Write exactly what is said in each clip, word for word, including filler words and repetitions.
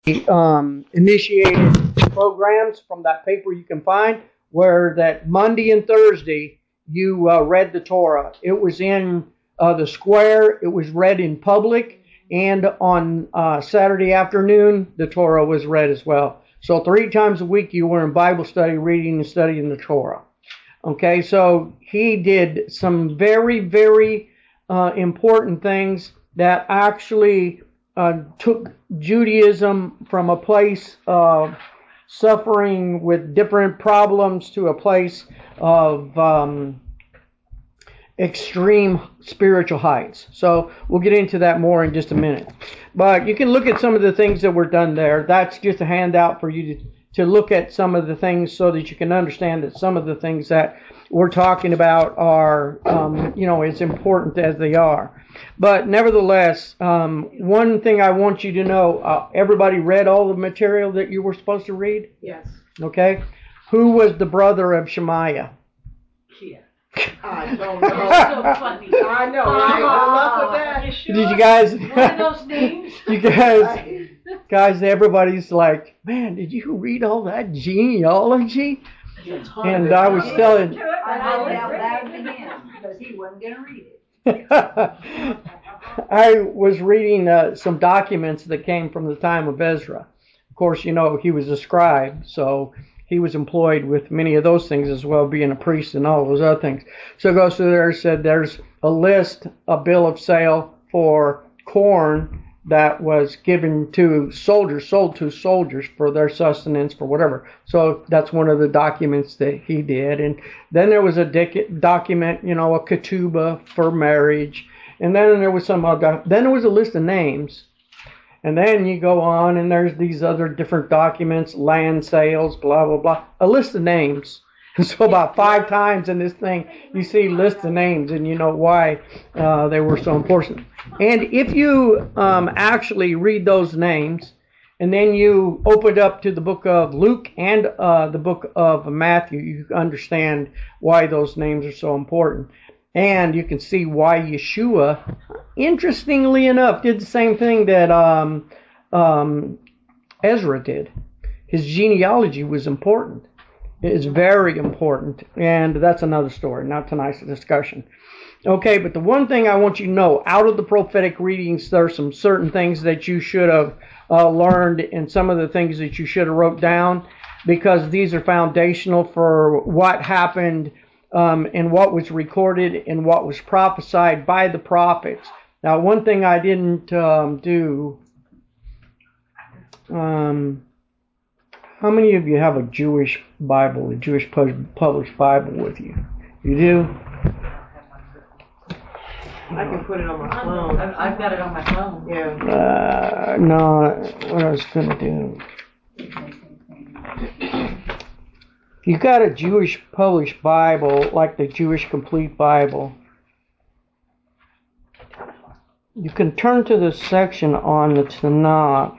um, initiated programs from that paper you can find where that Monday and Thursday you uh, read the Torah. It was in uh, the square. It was read in public. And on uh, Saturday afternoon, the Torah was read as well. So three times a week you were in Bible study, reading and studying the Torah. Okay, so he did some very, very uh, important things that actually uh, took Judaism from a place of suffering with different problems to a place of um, extreme spiritual heights. So we'll get into that more in just a minute. But you can look at some of the things that were done there. That's just a handout for you to, to look at some of the things so that you can understand that some of the things that we're talking about are, um, you know, as important as they are. But nevertheless, um, one thing I want you to know, uh, everybody read all the material that you were supposed to read? Yes. Okay. Who was the brother of Shemaiah? Yeah. I don't know. That's so funny. I know, right? Good luck with that. You sure? Did you guys? One of those names? You guys, guys, everybody's like, man, did you read all that genealogy? And I was telling. I read it out loud to him because he wasn't going to read it. I was reading uh, some documents that came from the time of Ezra. Of course, you know, he was a scribe, so he was employed with many of those things as well, being a priest and all those other things. So it goes through there and said there's a list, a bill of sale for corn that was given to soldiers, sold to soldiers for their sustenance, for whatever. So that's one of the documents that he did. And then there was a dic- document, you know, a ketubah for marriage. And then there was some other, then there was a list of names. And then you go on and there's these other different documents, land sales, blah, blah, blah, a list of names. So about five times in this thing, you see lists of names and you know why uh, they were so important. And if you um, actually read those names and then you open it up to the book of Luke and uh, the book of Matthew, you understand why those names are so important. And you can see why Yeshua, interestingly enough, did the same thing that um, um, Ezra did. His genealogy was important. It's very important, and that's another story, not tonight's discussion. Okay, but the one thing I want you to know, out of the prophetic readings, there are some certain things that you should have uh, learned and some of the things that you should have wrote down, because these are foundational for what happened um, and what was recorded and what was prophesied by the prophets. Now, one thing I didn't um, do... Um, How many of you have a Jewish Bible, a Jewish published Bible with you? You do? I can put it on my phone. I've got it on my phone. Yeah. Uh, no, what I was going to do. You got a Jewish published Bible, like the Jewish Complete Bible. You can turn to the section on the Tanakh.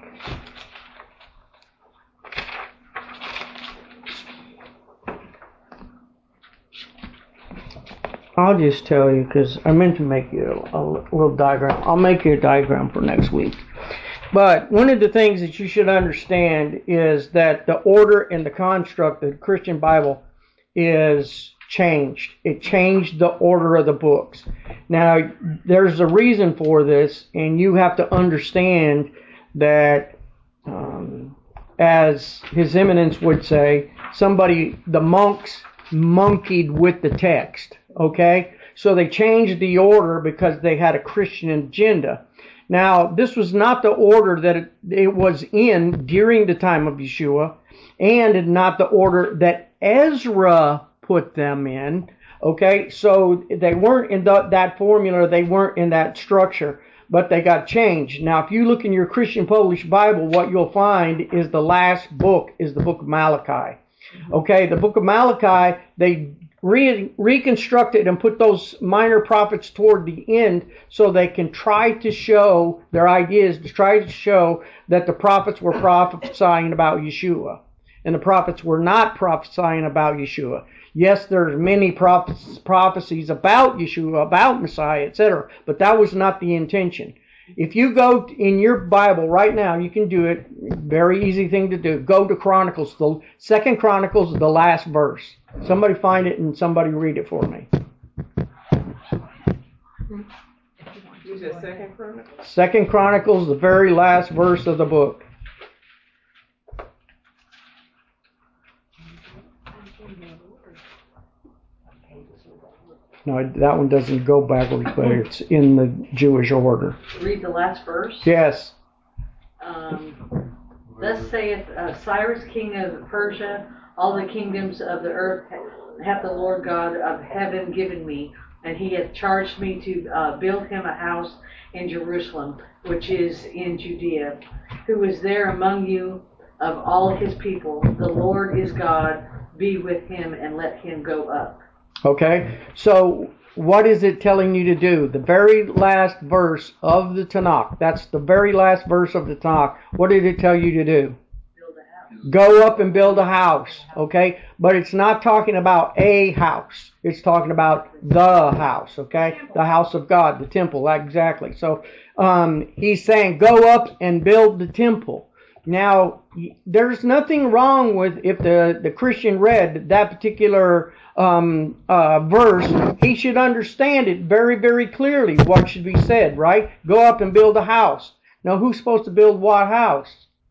I'll just tell you, because I meant to make you a, a little diagram. I'll make you a diagram for next week. But one of the things that you should understand is that the order and the construct of the Christian Bible is changed. It changed the order of the books. Now, there's a reason for this, and you have to understand that, um, as His Eminence would say, somebody, the monks monkeyed with the text. Okay, so they changed the order because they had a Christian agenda. Now, this was not the order that it, it was in during the time of Yeshua, and not the order that Ezra put them in. Okay, so they weren't in the, that formula, they weren't in that structure, but they got changed. Now, if you look in your Christian published Bible, what you'll find is the last book is the book of Malachi. Okay, the book of Malachi, they Re- reconstructed and put those minor prophets toward the end so they can try to show their ideas, to try to show that the prophets were prophesying about Yeshua. And the prophets were not prophesying about Yeshua. Yes, there's many prophes- prophecies about Yeshua, about Messiah, et cetera, but that was not the intention. If you go in your Bible right now, you can do it. Very easy thing to do. Go to Chronicles. The Second Chronicles, the last verse. Somebody find it and somebody read it for me. You said Second Chronicles? Second Chronicles, the very last verse of the book. No, that one doesn't go backwards, but it's in the Jewish order. Read the last verse. Yes. Um, Thus saith uh, Cyrus, king of Persia, all the kingdoms of the earth hath the Lord God of heaven given me, and he hath charged me to uh, build him a house in Jerusalem, which is in Judea, who is there among you of all his people. The Lord is God, be with him, and let him go up. Okay, so what is it telling you to do? The very last verse of the Tanakh. That's the very last verse of the Tanakh. What did it tell you to do? Build a house. Go up and build a house, okay? But it's not talking about a house. It's talking about the house, okay? The house of God, the temple, exactly. So um, he's saying go up and build the temple. Now, there's nothing wrong with if the, the Christian read that particular um, uh, verse, he should understand it very, very clearly what should be said, right? Go up and build a house. Now, who's supposed to build what house?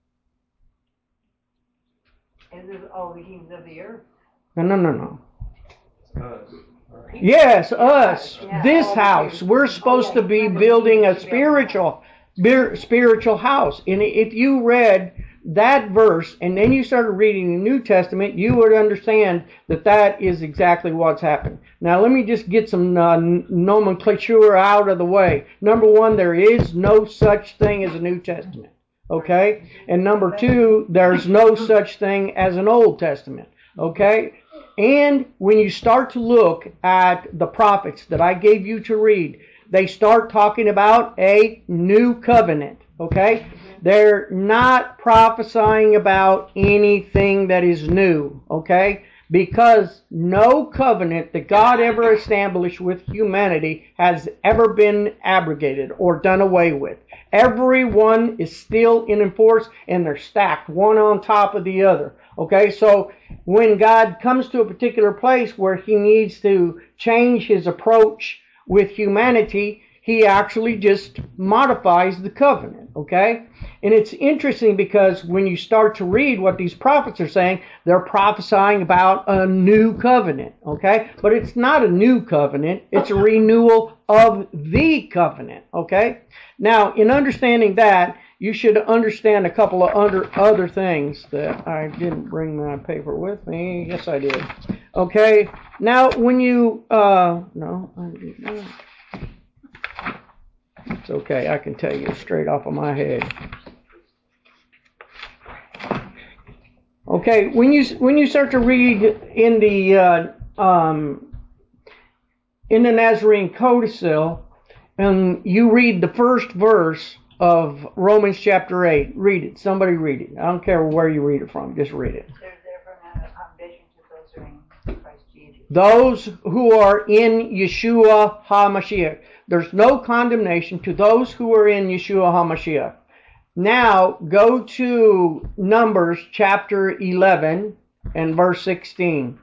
Is it all the kings of the earth? No, no, no, no. Us. Yes, us. Yeah, This all the house. kings. We're supposed to be building a spiritual, bir- spiritual house. And if you read that verse and then you started reading the New Testament, you would understand that that is exactly what's happened. Now, let me just get some uh, nomenclature out of the way. Number one, there is no such thing as a New Testament. Okay? And number two, there's no such thing as an Old Testament. Okay? And when you start to look at the prophets that I gave you to read, they start talking about a new covenant. Okay? They're not prophesying about anything that is new. Okay? Because no covenant that God ever established with humanity has ever been abrogated or done away with. Every one is still in force, and they're stacked one on top of the other. Okay, so when God comes to a particular place where he needs to change his approach with humanity, he actually just modifies the covenant, okay? And it's interesting because when you start to read what these prophets are saying, they're prophesying about a new covenant, okay? But it's not a new covenant, it's a renewal of the covenant, okay? Now, in understanding that, you should understand a couple of under, other things that I didn't bring my paper with me. Yes, I did. Okay, now when you, uh, no, I did not. It's okay, I can tell you straight off of my head. Okay, when you when you start to read in the uh, um, in the Nazarene Codicil, and you read the first verse of Romans chapter eight, read it. Somebody read it. I don't care where you read it from, just read it. There's therefore now no condemnation to those who are in Christ Jesus. Those who are in Yeshua HaMashiach. There's no condemnation to those who are in Yeshua HaMashiach. Now, go to Numbers chapter eleven and verse sixteen.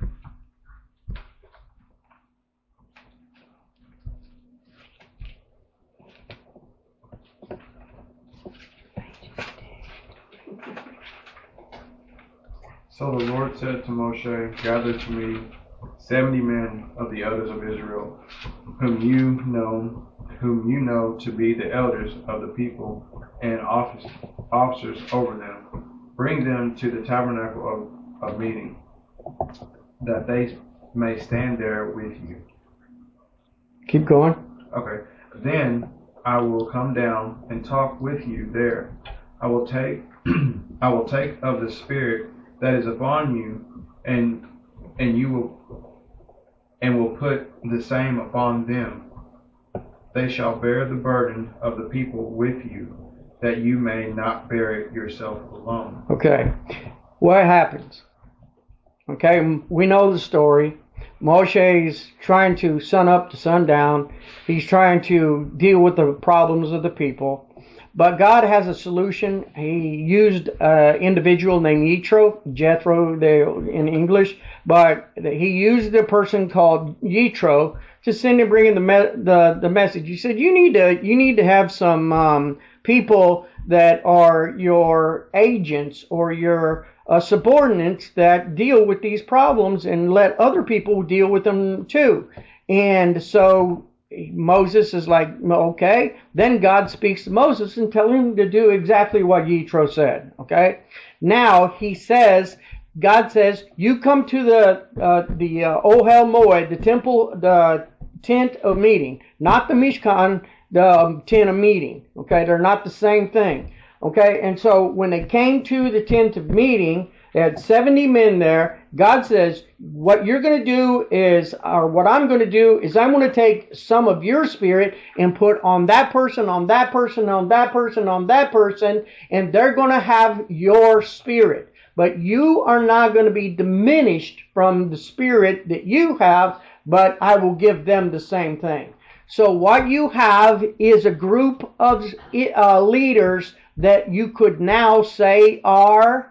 So the Lord said to Moshe, gather to me seventy men of the elders of Israel, whom you know, whom you know to be the elders of the people and office, officers over them. Bring them to the tabernacle of, of meeting, that they may stand there with you. Keep going. Okay. Then I will come down and talk with you there. I will take I will take of the Spirit that is upon you, and and you will and will put the same upon them. They shall bear the burden of the people with you, that you may not bear it yourself alone. Okay. What happens? Okay, we know the story. Moshe's trying to sun up to sundown. He's trying to deal with the problems of the people. But God has a solution. He used an individual named Yitro, Jethro in English, but he used a person called Yitro to send and bring in the me- the the message. He said, "You need to you need to have some um, people that are your agents or your uh, subordinates that deal with these problems, and let other people deal with them too." And so Moses is like, okay. Then God speaks to Moses and tells him to do exactly what Yitro said. Okay. Now he says, God says, you come to the uh, the uh, Ohel Moed, the temple, the tent of meeting, not the Mishkan, the um, tent of meeting. Okay, they're not the same thing. Okay, and so when they came to the tent of meeting, they had seventy men there. God says, what you're going to do is, or what I'm going to do is I'm going to take some of your spirit and put on that person, on that person, on that person, on that person, and they're going to have your spirit. But you are not going to be diminished from the spirit that you have, but I will give them the same thing. So what you have is a group of uh, leaders that you could now say are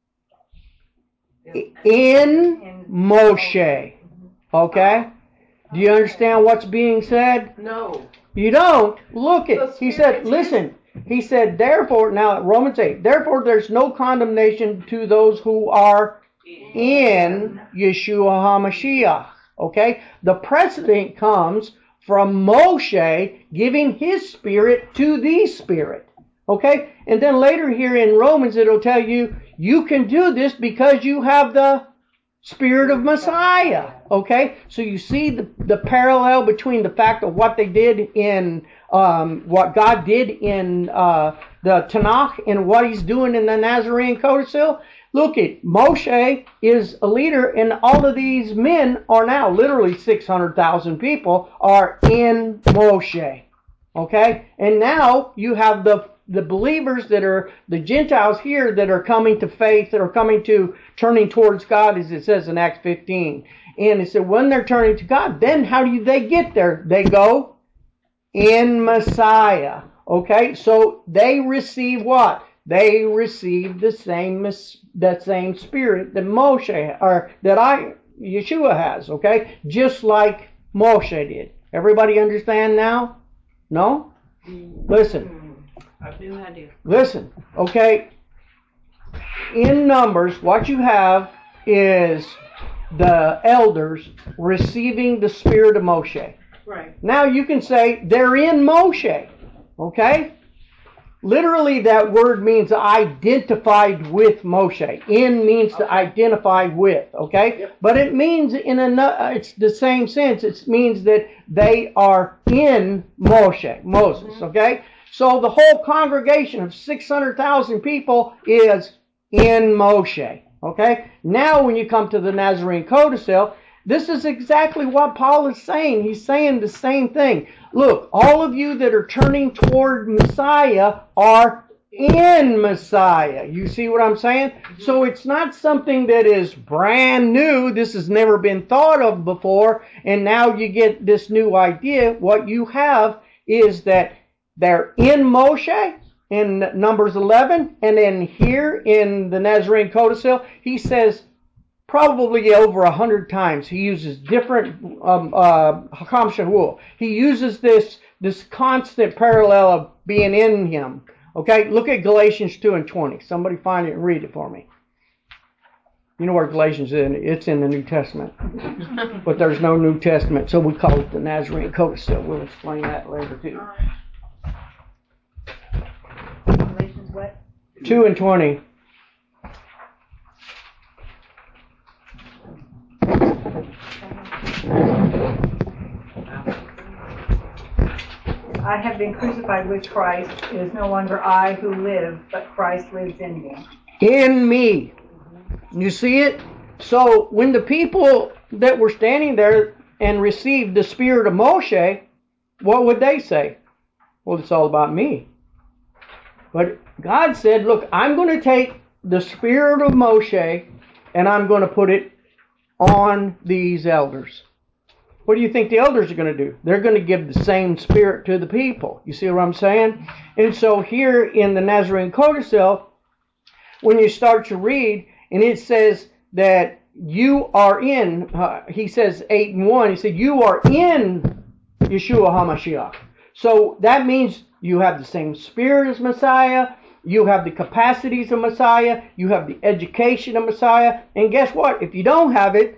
in Moshe. Okay? Do you understand what's being said? No. You don't? Look it. He said, listen. He said, therefore, now Romans eight, therefore there's no condemnation to those who are in Yeshua HaMashiach. Okay? The precedent comes from Moshe giving his spirit to the spirit. Okay? And then later here in Romans it'll tell you, you can do this because you have the Spirit of Messiah. Okay? So you see the, the parallel between the fact of what they did in, um, what God did in uh, the Tanakh and what he's doing in the Nazarene Codicil. Look at Moshe is a leader, and all of these men are now literally six hundred thousand people are in Moshe. Okay? And now you have the the believers that are the Gentiles here that are coming to faith, that are coming to turning towards God, as it says in Acts fifteen. And it said when they're turning to God, then how do they get there? They go in Messiah. Okay? So they receive what? They receive the same that same spirit that Moshe or that I Yeshua has, okay? Just like Moshe did. Everybody understand now? No? Listen. I have no idea. Listen, okay? In Numbers, what you have is the elders receiving the spirit of Moshe. Right. Now you can say they're in Moshe, okay? Literally, that word means identified with Moshe. In means okay. to identify with, okay? Yep. But it means in a, it's the same sense. It means that they are in Moshe, Moses, mm-hmm. okay? So the whole congregation of six hundred thousand people is in Moshe, okay? Now when you come to the Nazarene Codicil, this is exactly what Paul is saying. He's saying the same thing. Look, all of you that are turning toward Messiah are in Messiah. You see what I'm saying? So it's not something that is brand new. This has never been thought of before. And now you get this new idea. What you have is that they're in Moshe in Numbers eleven. And then here in the Nazarene Codicil, he says, probably over a hundred times he uses different um, uh, Hakam Shavua. He uses this this constant parallel of being in him. Okay, look at Galatians two and twenty. Somebody find it and read it for me. You know where Galatians is? It's in the New Testament, but there's no New Testament, so we call it the Nazarene Codicil. We'll explain that later too. Galatians what? Two and twenty. I have been crucified with Christ. It is no longer I who live, but Christ lives in me. In me. You see it? So when the people that were standing there and received the spirit of Moshe, what would they say? Well, it's all about me. But God said, look, I'm going to take the spirit of Moshe and I'm going to put it on these elders. what do you think the elders are going to do? They're going to give the same spirit to the people. You see what I'm saying? And so here in the Nazarene Codicil, when you start to read, and it says that you are in, uh, he says eight and one, he said, you are in Yeshua HaMashiach. So that means you have the same spirit as Messiah, you have the capacities of Messiah, you have the education of Messiah, and guess what? If you don't have it,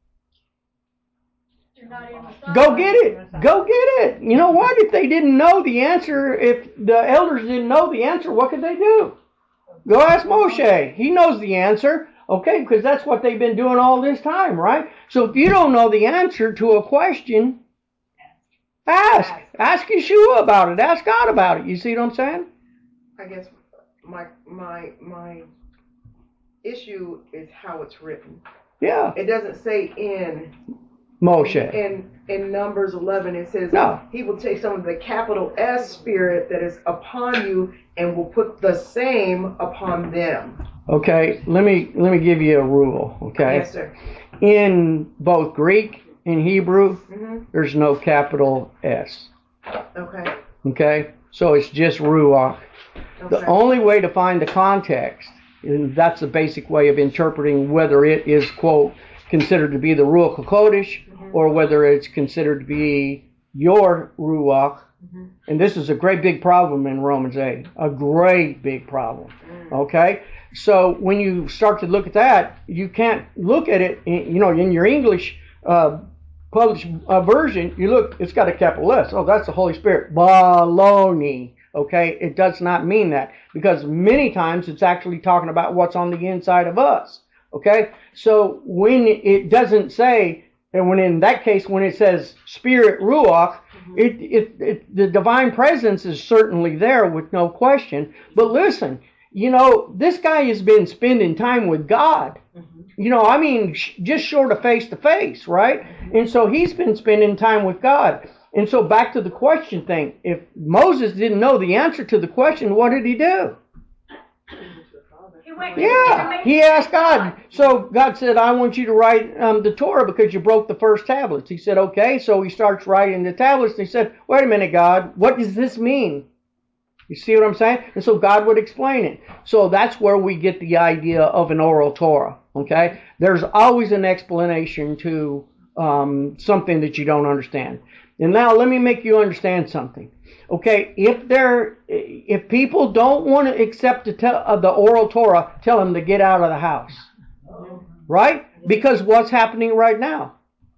go get it. Go get it. You know what? If they didn't know the answer, if the elders didn't know the answer, what could they do? Go ask Moshe. He knows the answer. Okay, because that's what they've been doing all this time, right? So if you don't know the answer to a question, ask. Ask Yeshua about it. Ask God about it. You see what I'm saying? I guess my my my issue is how it's written. Yeah. It doesn't say in Moshe. In in Numbers eleven, it says no. He will take some of the capital S spirit that is upon you and will put the same upon them. Okay, let me let me give you a rule. Okay. Yes, sir. In both Greek and Hebrew, mm-hmm. there's no capital S. Okay. Okay, so it's just Ruach. Okay. The only way to find the context, and that's the basic way of interpreting whether it is, quote, considered to be the Ruach HaKodesh, mm-hmm. or whether it's considered to be your Ruach. Mm-hmm. And this is a great big problem in Romans eight. A great big problem. Mm. Okay? So when you start to look at that, you can't look at it, in, you know, in your English uh, published uh, version, you look, it's got a capital S. Oh, that's the Holy Spirit. Baloney. Okay? It does not mean that. Because many times it's actually talking about what's on the inside of us. Okay? So when it doesn't say, and when in that case, when it says Spirit Ruach, mm-hmm. it, it, it, the divine presence is certainly there with no question. But listen, you know, this guy has been spending time with God. Mm-hmm. You know, I mean, sh- just short of face to face, right? Mm-hmm. And so he's been spending time with God. And so back to the question thing. If Moses didn't know the answer to the question, what did he do? Yeah, he asked God. So God said, I want you to write um, the Torah because you broke the first tablets. He said, okay. So he starts writing the tablets. And he said, wait a minute, God, what does this mean? You see what I'm saying? And so God would explain it. So that's where we get the idea of an oral Torah. Okay? There's always an explanation to um, something that you don't understand. And now let me make you understand something. Okay, if they're, if people don't want to accept the, te- uh, the oral Torah, tell them to get out of the house. Right? Because what's happening right now?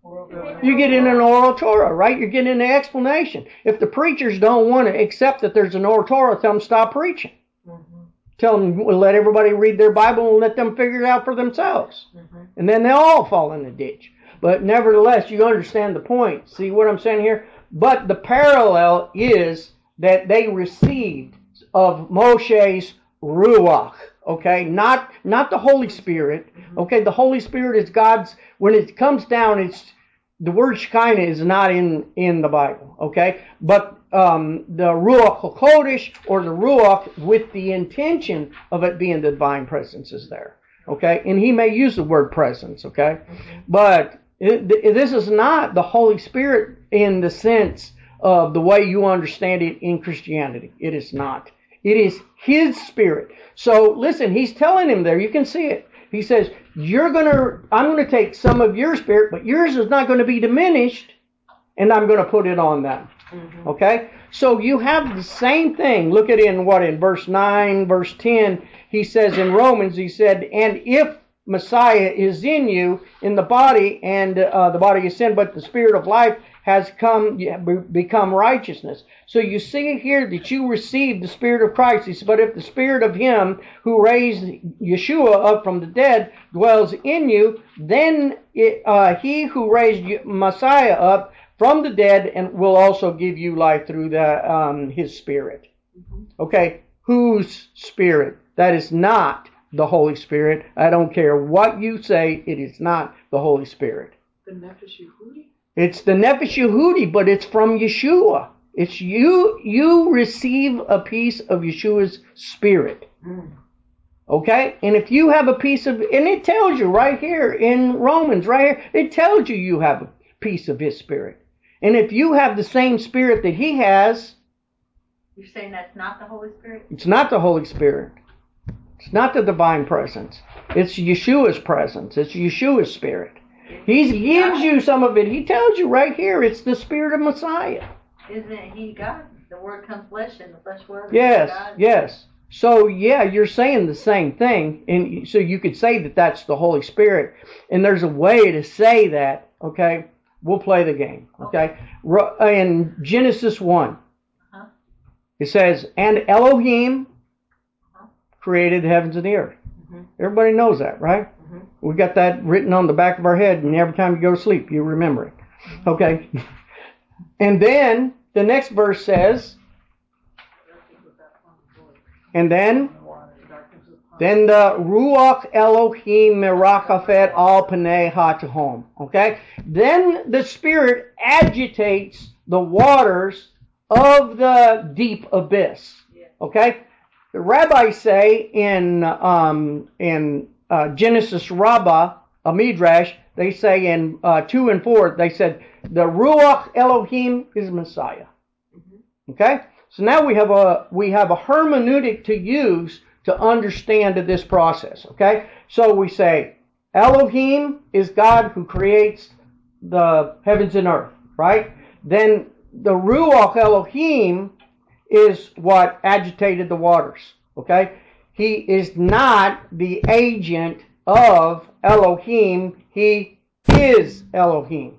You get in an oral Torah, right? You're getting an explanation. If the preachers don't want to accept that there's an oral Torah, tell them stop preaching. Mm-hmm. Tell them, let everybody read their Bible and let them figure it out for themselves. Mm-hmm. And then they'll all fall in the ditch. But nevertheless, you understand the point. See what I'm saying here? But the parallel is that they received of Moshe's Ruach, okay? Not not the Holy Spirit, okay? The Holy Spirit is God's, when it comes down, it's, the word Shekinah is not in, in the Bible, okay? But um, the Ruach HaKodesh, or the Ruach, with the intention of it being the divine presence is there, okay? And he may use the word presence, okay? But it, this is not the Holy Spirit in the sense of the way you understand it in Christianity. It is not. It is His Spirit. So listen, He's telling him there, you can see it. He says, "You're gonna, I'm gonna take some of your spirit, but yours is not going to be diminished, and I'm going to put it on them." Mm-hmm. Okay? So you have the same thing. Look at it in what, in verse nine, verse ten, he says in Romans, he said, "And if Messiah is in you, in the body, and uh, the body is sin, but the Spirit of life has come, become righteousness." So you see here that you received the Spirit of Christ. He said, "But if the Spirit of Him who raised Yeshua up from the dead dwells in you, then it, uh, He who raised Messiah up from the dead and will also give you life through the um, His Spirit." Okay, whose Spirit? That is not the Holy Spirit. I don't care what you say, it is not the Holy Spirit. The Nefesh Yehudi? It's the Nefesh Yehudi, but it's from Yeshua. It's you, you receive a piece of Yeshua's Spirit. Mm. Okay? And if you have a piece of, and it tells you right here in Romans, right here, it tells you you have a piece of his spirit. And if you have the same spirit that he has, You're saying that's not the Holy Spirit? it's not the Holy Spirit. It's not the divine presence. It's Yeshua's presence. It's Yeshua's spirit. He gives you some of it. He tells you right here, it's the spirit of Messiah. Isn't he God? The Word comes flesh, and the flesh was Yes, God. yes. So, yeah, you're saying the same thing. And so you could say that that's the Holy Spirit. And there's a way to say that, okay? We'll play the game, okay? In Genesis one, Uh-huh. it says, and Elohim created the heavens and the earth. Mhm. Everybody knows that, right? Mhm. We got that written on the back of our head, and every time you go to sleep, you remember it. Okay? And then the next verse says, and then, then the Ruach Elohim Merachafet al Panei HaTehom. Okay? Then the Spirit agitates the waters of the deep abyss. Okay? The rabbis say in um, in uh, Genesis Rabbah, a midrash, they say in uh, two and four, they said the Ruach Elohim is Messiah. Okay, so now we have a we have a hermeneutic to use to understand this process. Okay, so we say Elohim is God who creates the heavens and earth, right? Then the Ruach Elohim is what agitated the waters, okay? He is not the agent of Elohim. He is Elohim.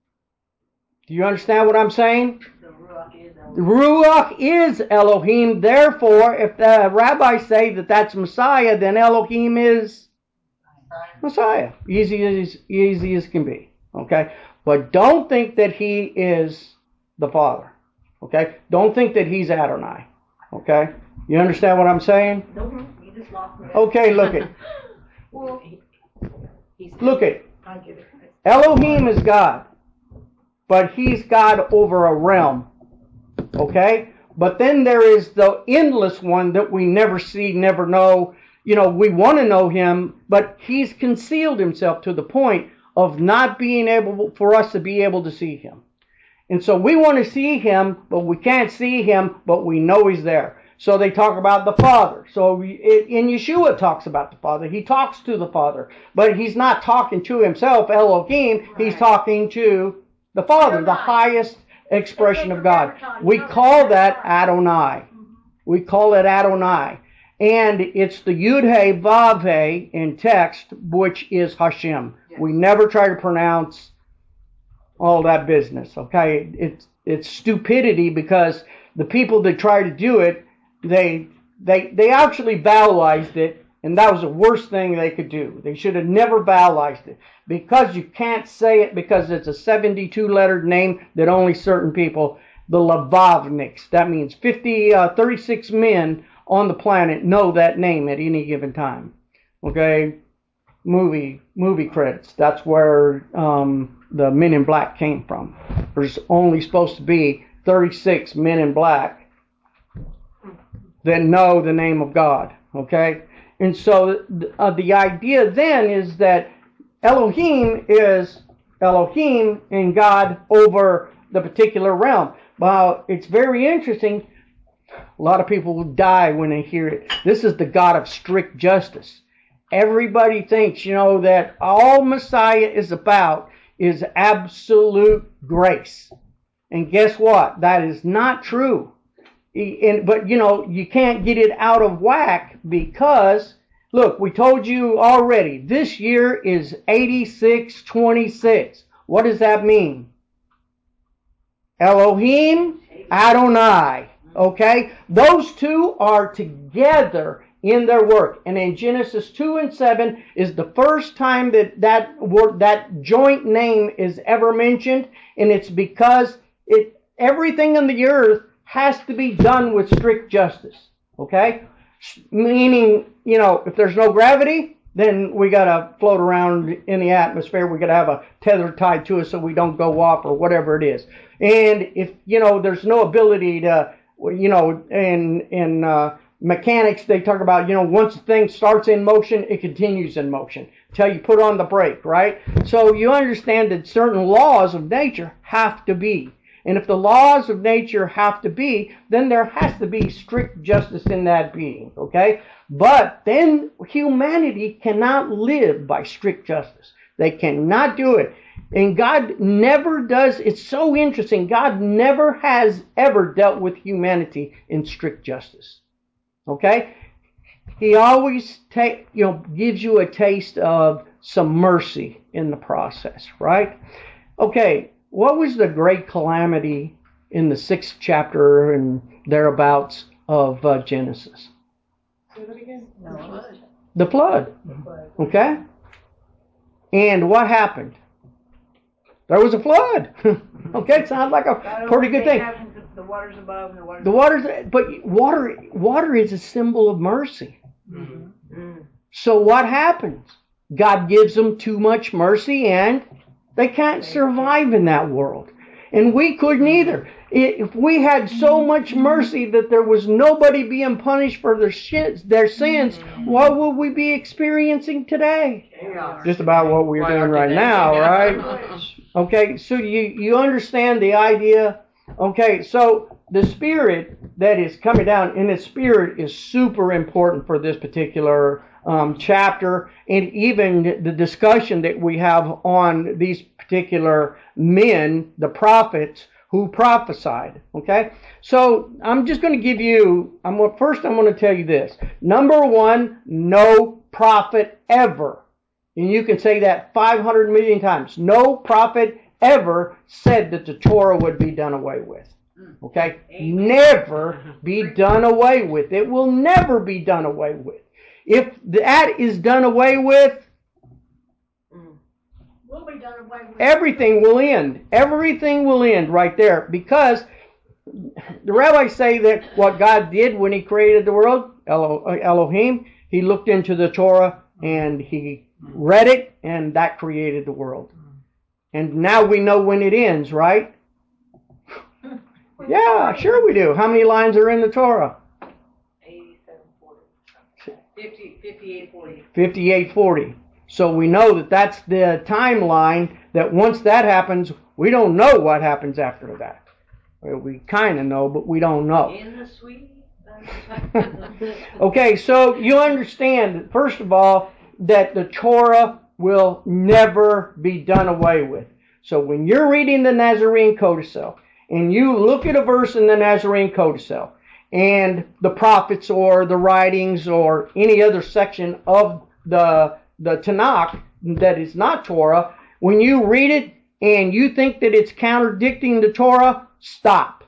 Do you understand what I'm saying? The Ruach is Elohim. The Ruach is Elohim. Therefore, if the rabbis say that that's Messiah, then Elohim is Messiah. Easy as, easy as can be, okay? But don't think that he is the Father. Okay? Don't think that he's Adonai. Okay? You understand what I'm saying? Nope, you just lost me. Okay, look it. Well, Look it. I get it. Elohim is God. But he's God over a realm. Okay? But then there is the endless one that we never see, never know. You know, we want to know him, but he's concealed himself to the point of not being able for us to be able to see him. And so we want to see him, but we can't see him, but we know he's there. So they talk about the Father. So we, in Yeshua talks about the Father. He talks to the Father, but he's not talking to himself, Elohim. Right. He's talking to the Father, the highest expression of God. We call that Adonai. We call it Adonai. And it's the Yud-He Vav-He in text, which is Hashem. Yes. We never try to pronounce all that business, okay? It's it's stupidity because the people that try to do it, they they they actually vowelized it, and that was the worst thing they could do. They should have never vowelized it because you can't say it because it's a seventy-two lettered name that only certain people, the Lavavniks, that means fifty, uh, thirty-six men on the planet know that name at any given time, okay? Movie movie credits. That's where um, the Men in Black came from. There's only supposed to be thirty-six Men in Black that know the name of God. Okay, and so uh, the idea then is that Elohim is Elohim and God over the particular realm. Well, it's very interesting. A lot of people will die when they hear it. This is the God of strict justice. Everybody thinks, you know, that all Messiah is about is absolute grace. And guess what? That is not true. And, but, you know, you can't get it out of whack because, look, we told you already, this year is eighty-six twenty-six. What does that mean? Elohim, Adonai. Okay? Those two are together in their work. And in Genesis two and seven is the first time that that word, that joint name is ever mentioned, and it's because it everything in the earth has to be done with strict justice. Okay? Meaning, you know, if there's no gravity, then we got to float around in the atmosphere. We got to have a tether tied to us so we don't go off or whatever it is. And if, you know, there's no ability to, you know, in in uh, mechanics, they talk about, you know, once a thing starts in motion, it continues in motion until you put on the brake, right? So you understand that certain laws of nature have to be. And if the laws of nature have to be, then there has to be strict justice in that being, okay? But then humanity cannot live by strict justice. They cannot do it. And God never does. It's so interesting. God never has ever dealt with humanity in strict justice. Okay? He always take, you know, gives you a taste of some mercy in the process, right? Okay, what was the great calamity in the sixth chapter and thereabouts of uh, Genesis? Say that again. No. The flood. Okay? And what happened? There was a flood. Okay, it sounds like a pretty good thing. The waters above and the waters The waters, but water, water is a symbol of mercy. Mm. So what happens? God gives them too much mercy, and they can't survive in that world. And we couldn't either. If we had so much mercy that there was nobody being punished for their shins, their sins, what would we be experiencing today? Chaos. Just about what we're doing right now, right? Okay, so you, you understand the idea? Okay, so the Spirit that is coming down, and the Spirit is super important for this particular um, chapter, and even the discussion that we have on these particular men, the prophets, who prophesied. Okay, so I'm just going to give you, I'm first I'm going to tell you this. Number one, no prophet ever, and you can say that five hundred million times, no prophet ever said that the Torah would be done away with. Okay? Never be done away with. It will never be done away with. If that is done away with, Will be done away with. everything will end. Everything will end right there, because the rabbis say that what God did when He created the world, Elo- Elohim, He looked into the Torah and He read it, and that created the world. And now we know when it ends, right? Yeah, sure we do. How many lines are in the Torah? eighty-seven forty. fifty, fifty-eight forty. fifty-eight forty. So we know that that's the timeline, that once that happens, we don't know what happens after that. Well, we kind of know, but we don't know. In the sweet. Okay, so you understand, first of all, that the Torah will never be done away with. So when you're reading the Nazarene Codicil, and you look at a verse in the Nazarene Codicil, and the prophets or the writings or any other section of the, the Tanakh that is not Torah, when you read it and you think that it's contradicting the Torah, stop.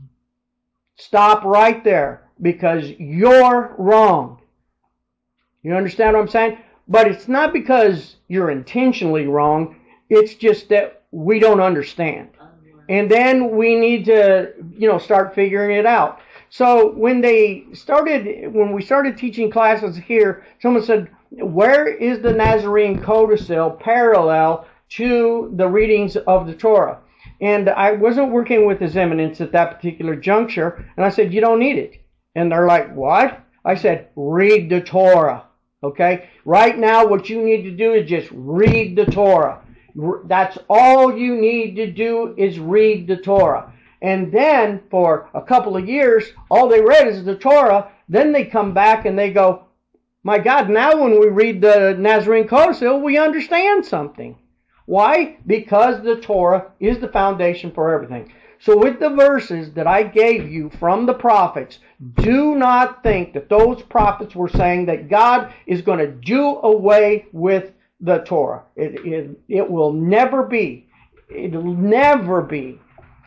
Stop right there, because you're wrong. You understand what I'm saying? But it's not because you're intentionally wrong. It's just that we don't understand. And then we need to, you know, start figuring it out. So when they started, when we started teaching classes here, someone said, where is the Nazarene Codicil parallel to the readings of the Torah? And I wasn't working with His Eminence at that particular juncture. And I said, you don't need it. And they're like, what? I said, read the Torah. Okay? Right now, what you need to do is just read the Torah. That's all you need to do, is read the Torah. And then for a couple of years, all they read is the Torah. Then they come back and they go, my God, now when we read the Nazarene Codicil, we understand something. Why? Because the Torah is the foundation for everything. So with the verses that I gave you from the prophets, do not think that those prophets were saying that God is going to do away with the Torah. It, it, it will never be. It'll never be.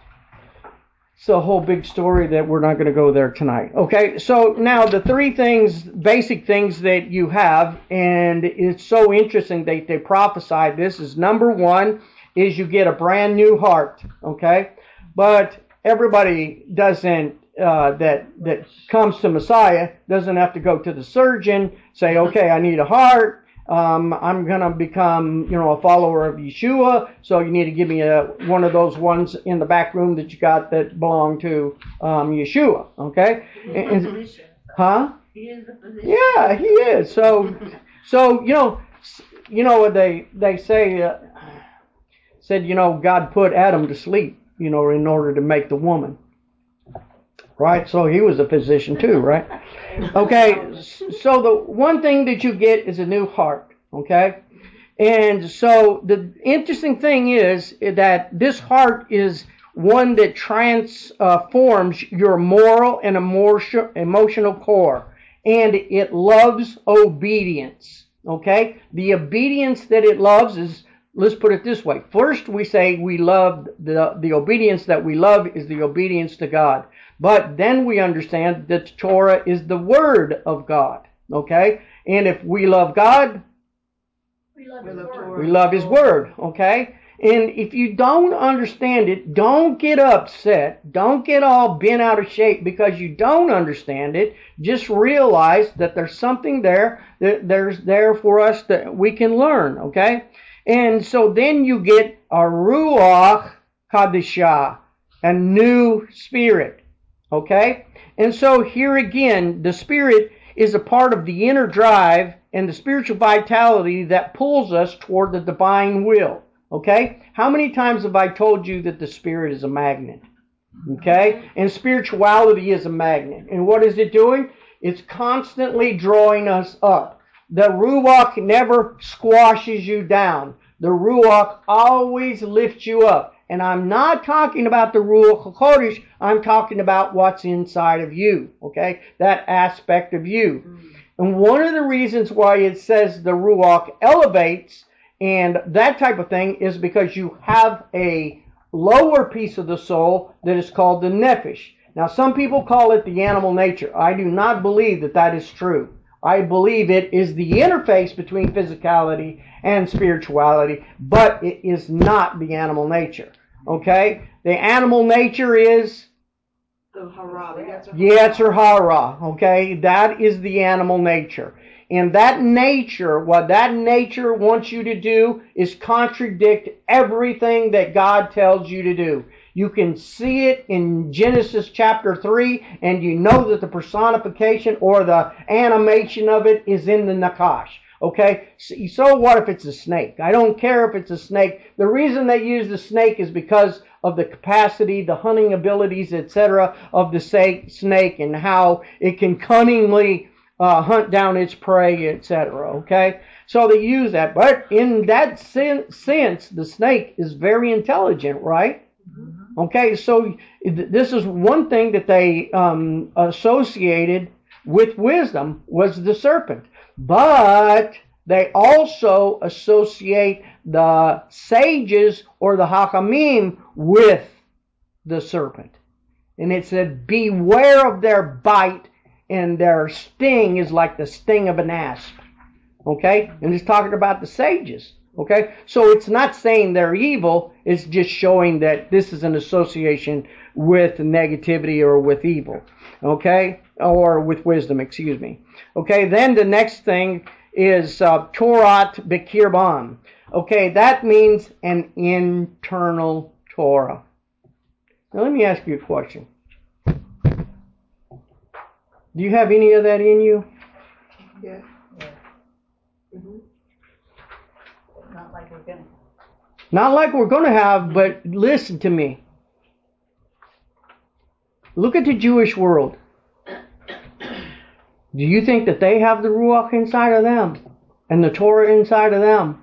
It's a whole big story that we're not going to go there tonight. Okay, so now the three things, basic things that you have, and it's so interesting that they prophesied this, is number one is you get a brand new heart. Okay, but everybody doesn't uh, that that comes to Messiah doesn't have to go to the surgeon, say, okay, I need a heart. Um, I'm going to become, you know, a follower of Yeshua, so you need to give me a, one of those ones in the back room that you got that belong to um, Yeshua, okay? And, and, huh? He is the physician. Yeah, he is. So, so you know, you know what they they say. Uh, said you know God put Adam to sleep, you know, in order to make the woman. Right. So he was a physician too, right? Okay. So the one thing that you get is a new heart. Okay. And so the interesting thing is that this heart is one that transforms your moral and emotional core, and it loves obedience. Okay? The obedience that it loves is, let's put it this way. First, we say we love, the, the obedience that we love is the obedience to God. But then we understand that the Torah is the Word of God. Okay? And if we love God, We love We his love word. Torah. we love His Word, okay? And if you don't understand it, don't get upset. Don't get all bent out of shape because you don't understand it. Just realize that there's something there that there's there for us that we can learn, okay? And so then you get a Ruach Kadishah, a new spirit, okay? And so here again, the spirit is a part of the inner drive and the spiritual vitality that pulls us toward the divine will. Okay? How many times have I told you that the spirit is a magnet? Okay? And spirituality is a magnet. And what is it doing? It's constantly drawing us up. The Ruach never squashes you down. The Ruach always lifts you up. And I'm not talking about the Ruach HaKodesh. I'm talking about what's inside of you. Okay? That aspect of you. And one of the reasons why it says the Ruach elevates and that type of thing is because you have a lower piece of the soul that is called the Nephesh. Now, some people call it the animal nature. I do not believe that that is true. I believe it is the interface between physicality and spirituality, but it is not the animal nature. Okay? The animal nature is The hara, the Yetzer Yetzer hara, okay? That is the animal nature. And that nature, what that nature wants you to do is contradict everything that God tells you to do. You can see it in Genesis chapter three, and you know that the personification or the animation of it is in the Nakash. Okay? So what if it's a snake? I don't care if it's a snake. The reason they use the snake is because of the capacity, the hunting abilities, et cetera of the snake and how it can cunningly uh, hunt down its prey, et cetera. Okay? So they use that. But in that sen- sense, the snake is very intelligent, right? Okay, so this is one thing that they um, associated with wisdom was the serpent. But they also associate the sages or the Hakamim with the serpent. And it said, beware of their bite, and their sting is like the sting of an asp. Okay? And it's talking about the sages. Okay? So it's not saying they're evil, it's just showing that this is an association with negativity or with evil. Okay? Or with wisdom, excuse me. Okay, then the next thing is uh, Torat B'Kirban. Okay, that means an internal Torah. Now let me ask you a question. Do you have any of that in you? Yeah. Mm-hmm. Not like we're gonna. Not like we're going to have, but listen to me. Look at the Jewish world. Do you think that they have the Ruach inside of them? And the Torah inside of them?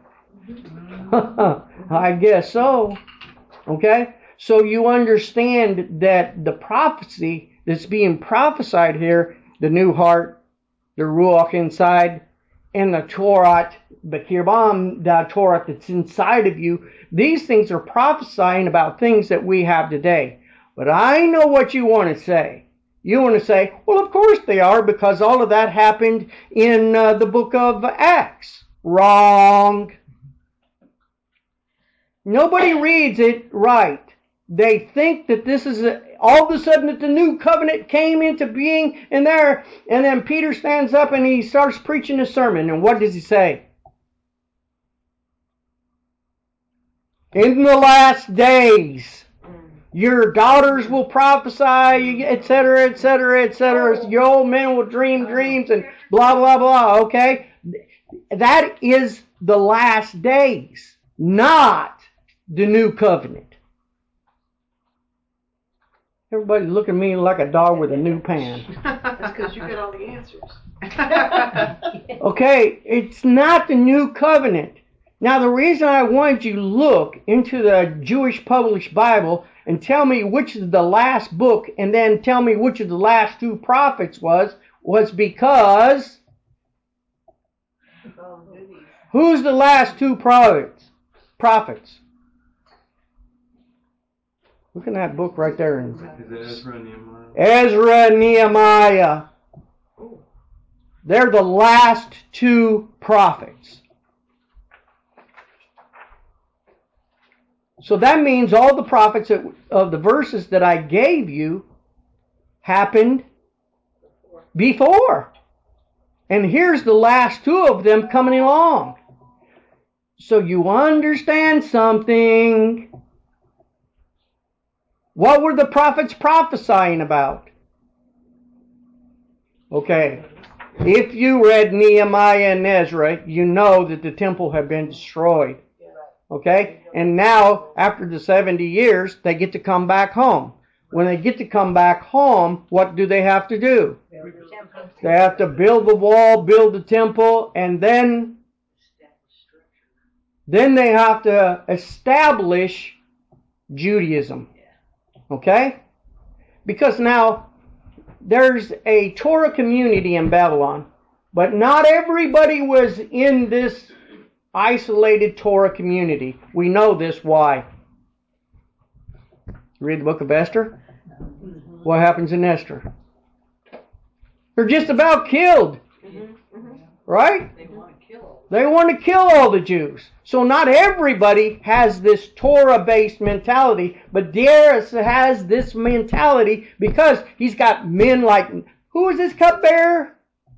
I guess so. Okay? So you understand that the prophecy that's being prophesied here, the new heart, the Ruach inside, and the Torah, the Kirbam, the Torah that's inside of you, these things are prophesying about things that we have today. But I know what you want to say. You want to say, well, of course they are, because all of that happened in uh, the book of Acts. Wrong. Nobody reads it right. They think that this is a, all of a sudden that the new covenant came into being in there, and then Peter stands up and he starts preaching a sermon. And what does he say? In the last days. Your daughters will prophesy, et cetera, et cetera, et cetera. Your old men will dream dreams and blah, blah, blah. Okay? That is the last days, not the new covenant. Everybody's looking at me like a dog with a new pan. That's because you get all the answers. Okay, it's not the new covenant. Now, the reason I wanted you to look into the Jewish published Bible and tell me which is the last book and then tell me which of the last two prophets was, was because who's the last two prophets? Prophets. Look at that book right there. Is it Ezra and Nehemiah? Ezra and Nehemiah. They're the last two prophets. So that means all the prophets of the verses that I gave you happened before. And here's the last two of them coming along. So you understand something. What were the prophets prophesying about? Okay. If you read Nehemiah and Ezra, you know that the temple had been destroyed. Okay? And now, after the seventy years, they get to come back home. When they get to come back home, what do they have to do? They have to build the wall, build the temple, and then, then they have to establish Judaism. Okay? Because now, there's a Torah community in Babylon, but not everybody was in this isolated Torah community. We know this. Why? Read the book of Esther. What happens in Esther? They're just about killed. Right? They want to kill. They want to kill all the Jews. So not everybody has this Torah-based mentality, but Darius has this mentality because he's got men like, who is this cupbearer?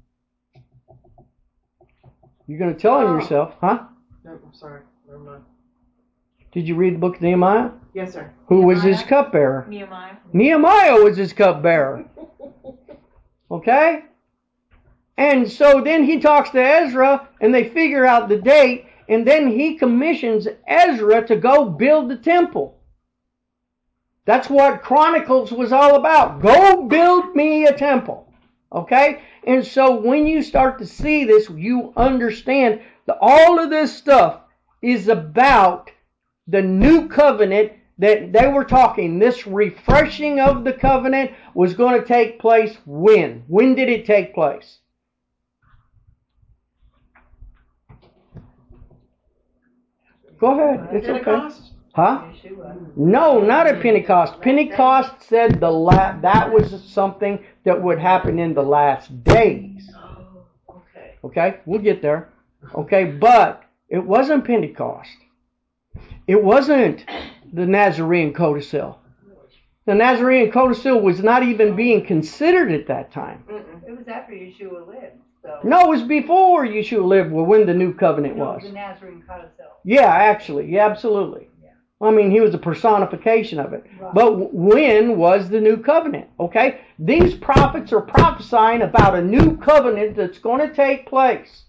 You're going to tell him Oh. yourself, huh? No, I'm sorry. Never mind. Did you read the book of Nehemiah? Yes, sir. Who was his Nehemiah? cupbearer? Nehemiah. Nehemiah was his cupbearer. Okay? And so then he talks to Ezra, and they figure out the date, and then he commissions Ezra to go build the temple. That's what Chronicles was all about. Go build me a temple. Okay? And so when you start to see this, you understand that all of this stuff is about the new covenant that they were talking. This refreshing of the covenant was going to take place when? When did it take place? Go ahead. It's okay. Pentecost? Huh? No, not at Pentecost. Pentecost said the la- that was something that would happen in the last days. Okay. Okay? We'll get there. Okay? But it wasn't Pentecost. It wasn't the Nazarene codicil. The Nazarene codicil was not even being considered at that time. It was after Yeshua lived, so. No, it was before Yeshua lived, well, when the new covenant No, was. the Nazarene codicil. Yeah, actually. Yeah, absolutely. I mean, he was a personification of it. Right. But when was the new covenant? Okay? These prophets are prophesying about a new covenant that's going to take place.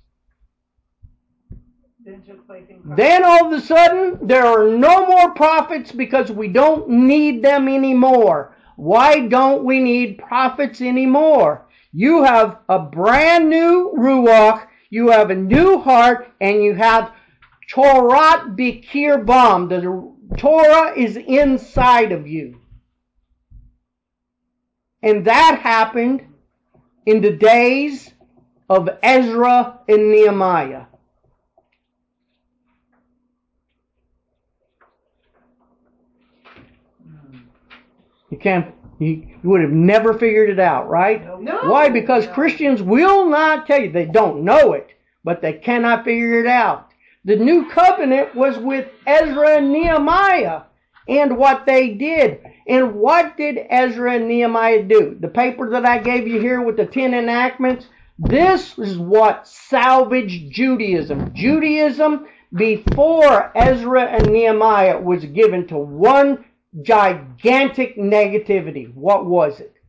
Then took place in Christ. Then all of a sudden, there are no more prophets because we don't need them anymore. Why don't we need prophets anymore? You have a brand new Ruach, you have a new heart, and you have Torah Bikir Bam. The Torah is inside of you. And that happened in the days of Ezra and Nehemiah. You can't, you would have never figured it out, right? No. Why? Because Christians will not tell you. They don't know it, but they cannot figure it out. The new covenant was with Ezra and Nehemiah and what they did. And what did Ezra and Nehemiah do? The paper that I gave you here with the ten enactments, this is what salvaged Judaism. Judaism before Ezra and Nehemiah was given to one gigantic negativity. What was it?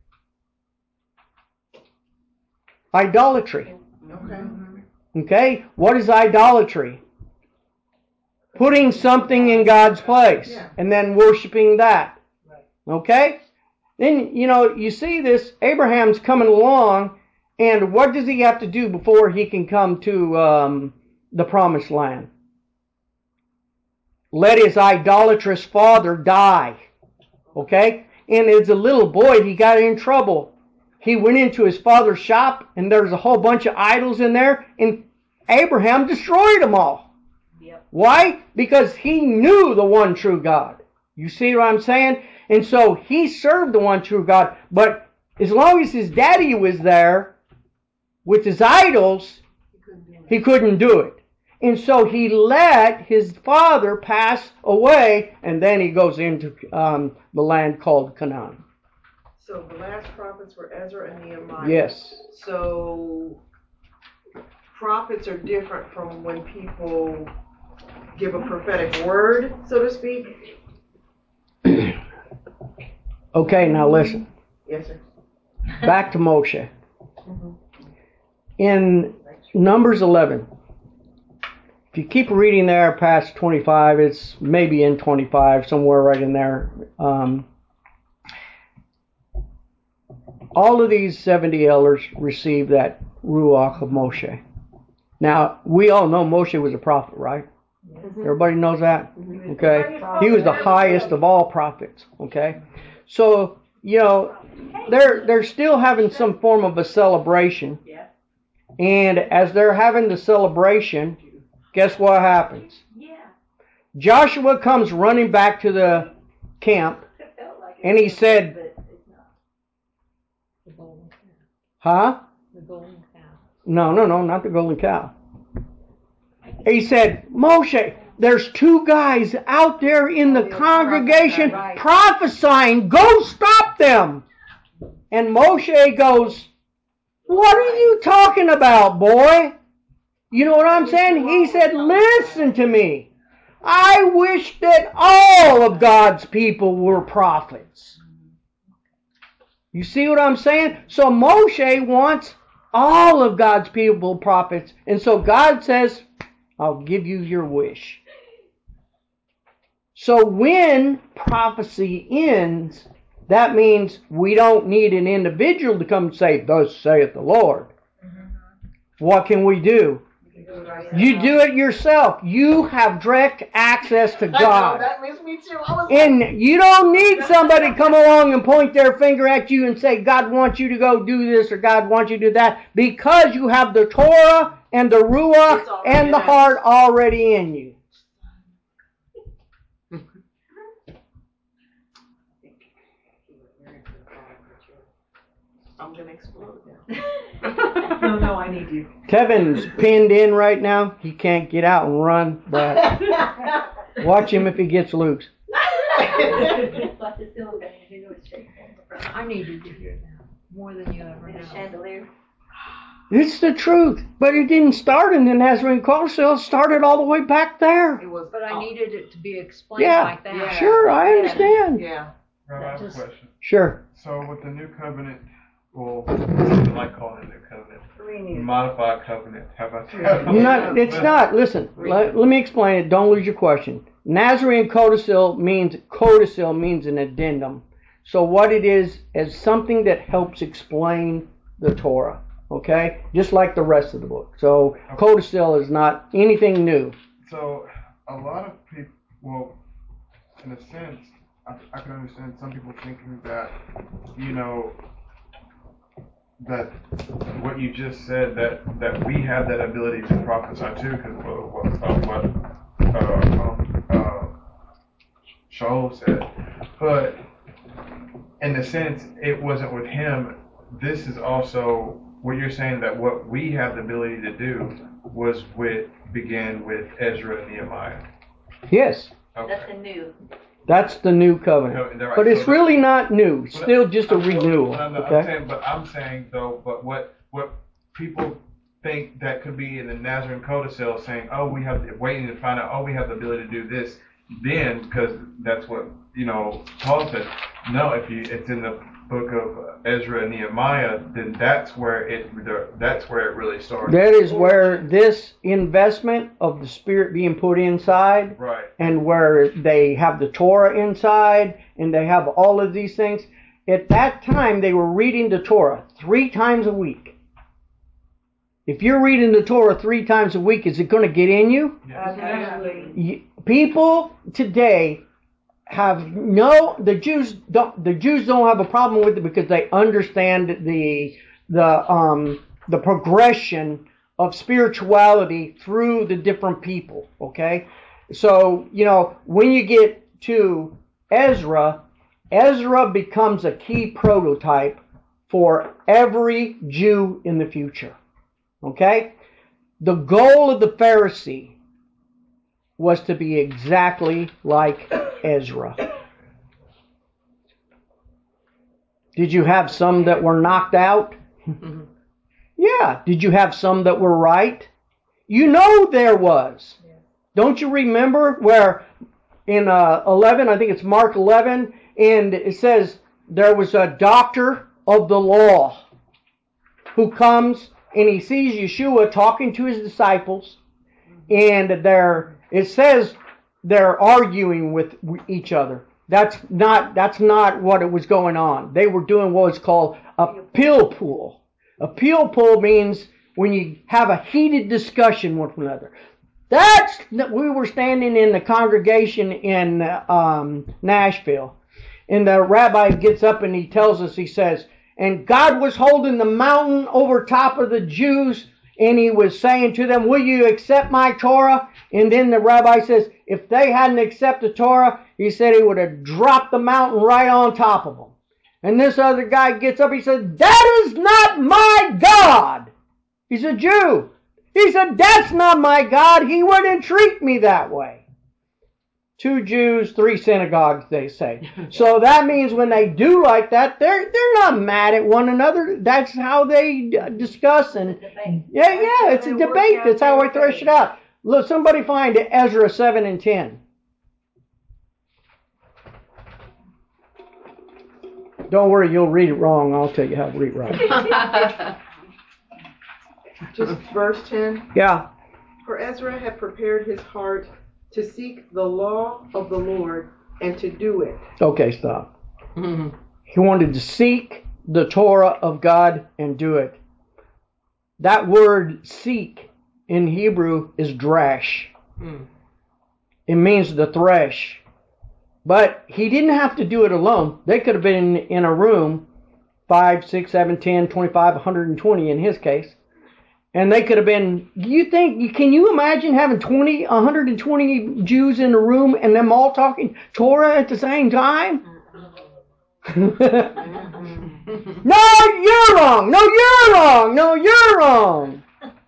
Idolatry. Okay. Okay? What is idolatry? Putting something in God's place Yeah. and then worshiping that. Okay? Then, you know, you see this, Abraham's coming along, and what does he have to do before he can come to um, the promised land? Let his idolatrous father die. Okay? And as a little boy, he got in trouble. He went into his father's shop, and there's a whole bunch of idols in there, and Abraham destroyed them all. Yep. Why? Because he knew the one true God. You see what I'm saying? And so he served the one true God. But as long as his daddy was there with his idols, he couldn't do it. And so he let his father pass away, and then he goes into um, the land called Canaan. So the last prophets were Ezra and Nehemiah. Yes. So prophets are different from when people give a prophetic word, so to speak. Okay, now listen. Yes, sir. Back to Moshe. Mhm. In Numbers eleven, if you keep reading there past twenty-five, it's maybe in twenty-five, somewhere right in there. Um, all of these seventy elders received that Ruach of Moshe. Now, we all know Moshe was a prophet, right? Everybody knows that? Okay. He was the highest of all prophets. Okay. So, you know, they're, they're still having some form of a celebration. Yeah. And as they're having the celebration, guess what happens? Yeah. Joshua comes running back to the camp, It felt like it and he was, said, but it's not. The golden calf. huh? The golden calf. No, no, no, not the golden cow. He said, Moshe, there's two guys out there in the congregation Right. prophesying. Go stop them. And Moshe goes, what are you talking about, boy? You know what I'm saying? He said, listen to me. I wish that all of God's people were prophets. You see what I'm saying? So Moshe wants all of God's people prophets. And so God says, I'll give you your wish. So when prophecy ends, that means we don't need an individual to come and say, thus saith the Lord. What can we do? You do it yourself. You have direct access to I know, God. that makes me too. I was And you don't need somebody to come along and point their finger at you and say, God wants you to go do this or God wants you to do that, because you have the Torah and the Ruach It's already and the in us. heart already in you. I'm going to explode now. No, no, I need you. Kevin's pinned in right now. He can't get out and run, but watch him if he gets loose. Watch it still okay. You know it's shaking in the front. I needed to hear that more than you ever And the know. chandelier. It's the truth. But it didn't start in the Nazarene Council. It started all the way back there. It was, But I oh, needed it to be explained Yeah. like that. Yeah. Sure, I understand. Yeah. Rob, I have a Just- question. Sure. So with the new covenant, well, some people like calling it new covenant, modified covenant. How about that? Not, it's not. Listen, let, let me explain it. Don't lose your question. Nazarene codicil means, codicil means an addendum. So what it is, is something that helps explain the Torah. Okay? Just like the rest of the book. So codicil is not anything new. So a lot of people, well, in a sense, I, I can understand some people thinking that, you know, that what you just said, that, that we have that ability to prophesy too, because of what, of what uh, um, uh, Shaul said. But in a sense, it wasn't with him. This is also what you're saying, that what we have the ability to do was with began with Ezra and Nehemiah. Yes. Okay. That's the new. That's the new covenant. No, they're right. But it's So the- really not new. It's But still just a I'm- renewal. But I'm, I'm Okay? saying, but I'm saying though, but what what people think that could be in the Nazarene Codicil saying, oh, we have waiting to find out, oh, we have the ability to do this. then, because that's what, you know, Paul said, no, if you, it's in the book of Ezra and Nehemiah, then that's where it, that's where it really started. That is where this investment of the Spirit being put inside, right, and where they have the Torah inside, and they have all of these things. At that time, they were reading the Torah three times a week. If you're reading the Torah three times a week, is it going to get in you? yes. Absolutely. People today have no, the Jews don't, the Jews don't have a problem with it because they understand the, the, um, the progression of spirituality through the different people, okay? So, you know, when you get to Ezra, Ezra becomes a key prototype for every Jew in the future, okay? The goal of the Pharisee was to be exactly like Ezra. Did you have some that were knocked out? Yeah. Did you have some that were right? You know there was. Don't you remember where in uh, eleven, I think it's Mark eleven, and it says there was a doctor of the law who comes and he sees Yeshua talking to his disciples, and they're, it says they're arguing with each other. That's not, that's not what it was going on. They were doing what was called a pill pool. A pill pool means when you have a heated discussion with one another. That's, we were standing in the congregation in um, Nashville, and the rabbi gets up and he tells us, he says, and God was holding the mountain over top of the Jews, and he was saying to them, will you accept my Torah? And then the rabbi says, if they hadn't accepted Torah, he said he would have dropped the mountain right on top of them. And this other guy gets up, he said, that is not my God. He's a Jew. He said, that's not my God. He wouldn't treat me that way. Two Jews, three synagogues, they say. So that means when they do like that, they're they're not mad at one another. That's how they discuss. And yeah, yeah, it's a debate. That's how I thresh it out. Look, somebody find Ezra seven and ten. Don't worry, you'll read it wrong. I'll tell you how to read it right. Just verse ten. Yeah. For Ezra had prepared his heart to seek the law of the Lord and to do it. Okay, stop. Mm-hmm. He wanted to seek the Torah of God and do it. That word seek in Hebrew is drash. Mm. It means the thresh. But he didn't have to do it alone. They could have been in a room, five, six, seven, ten, twenty-five, one hundred twenty in his case. And they could have been, you think, can you imagine having twenty, one hundred twenty Jews in a room and them all talking Torah at the same time? No, you're wrong. No, you're wrong. No, you're wrong.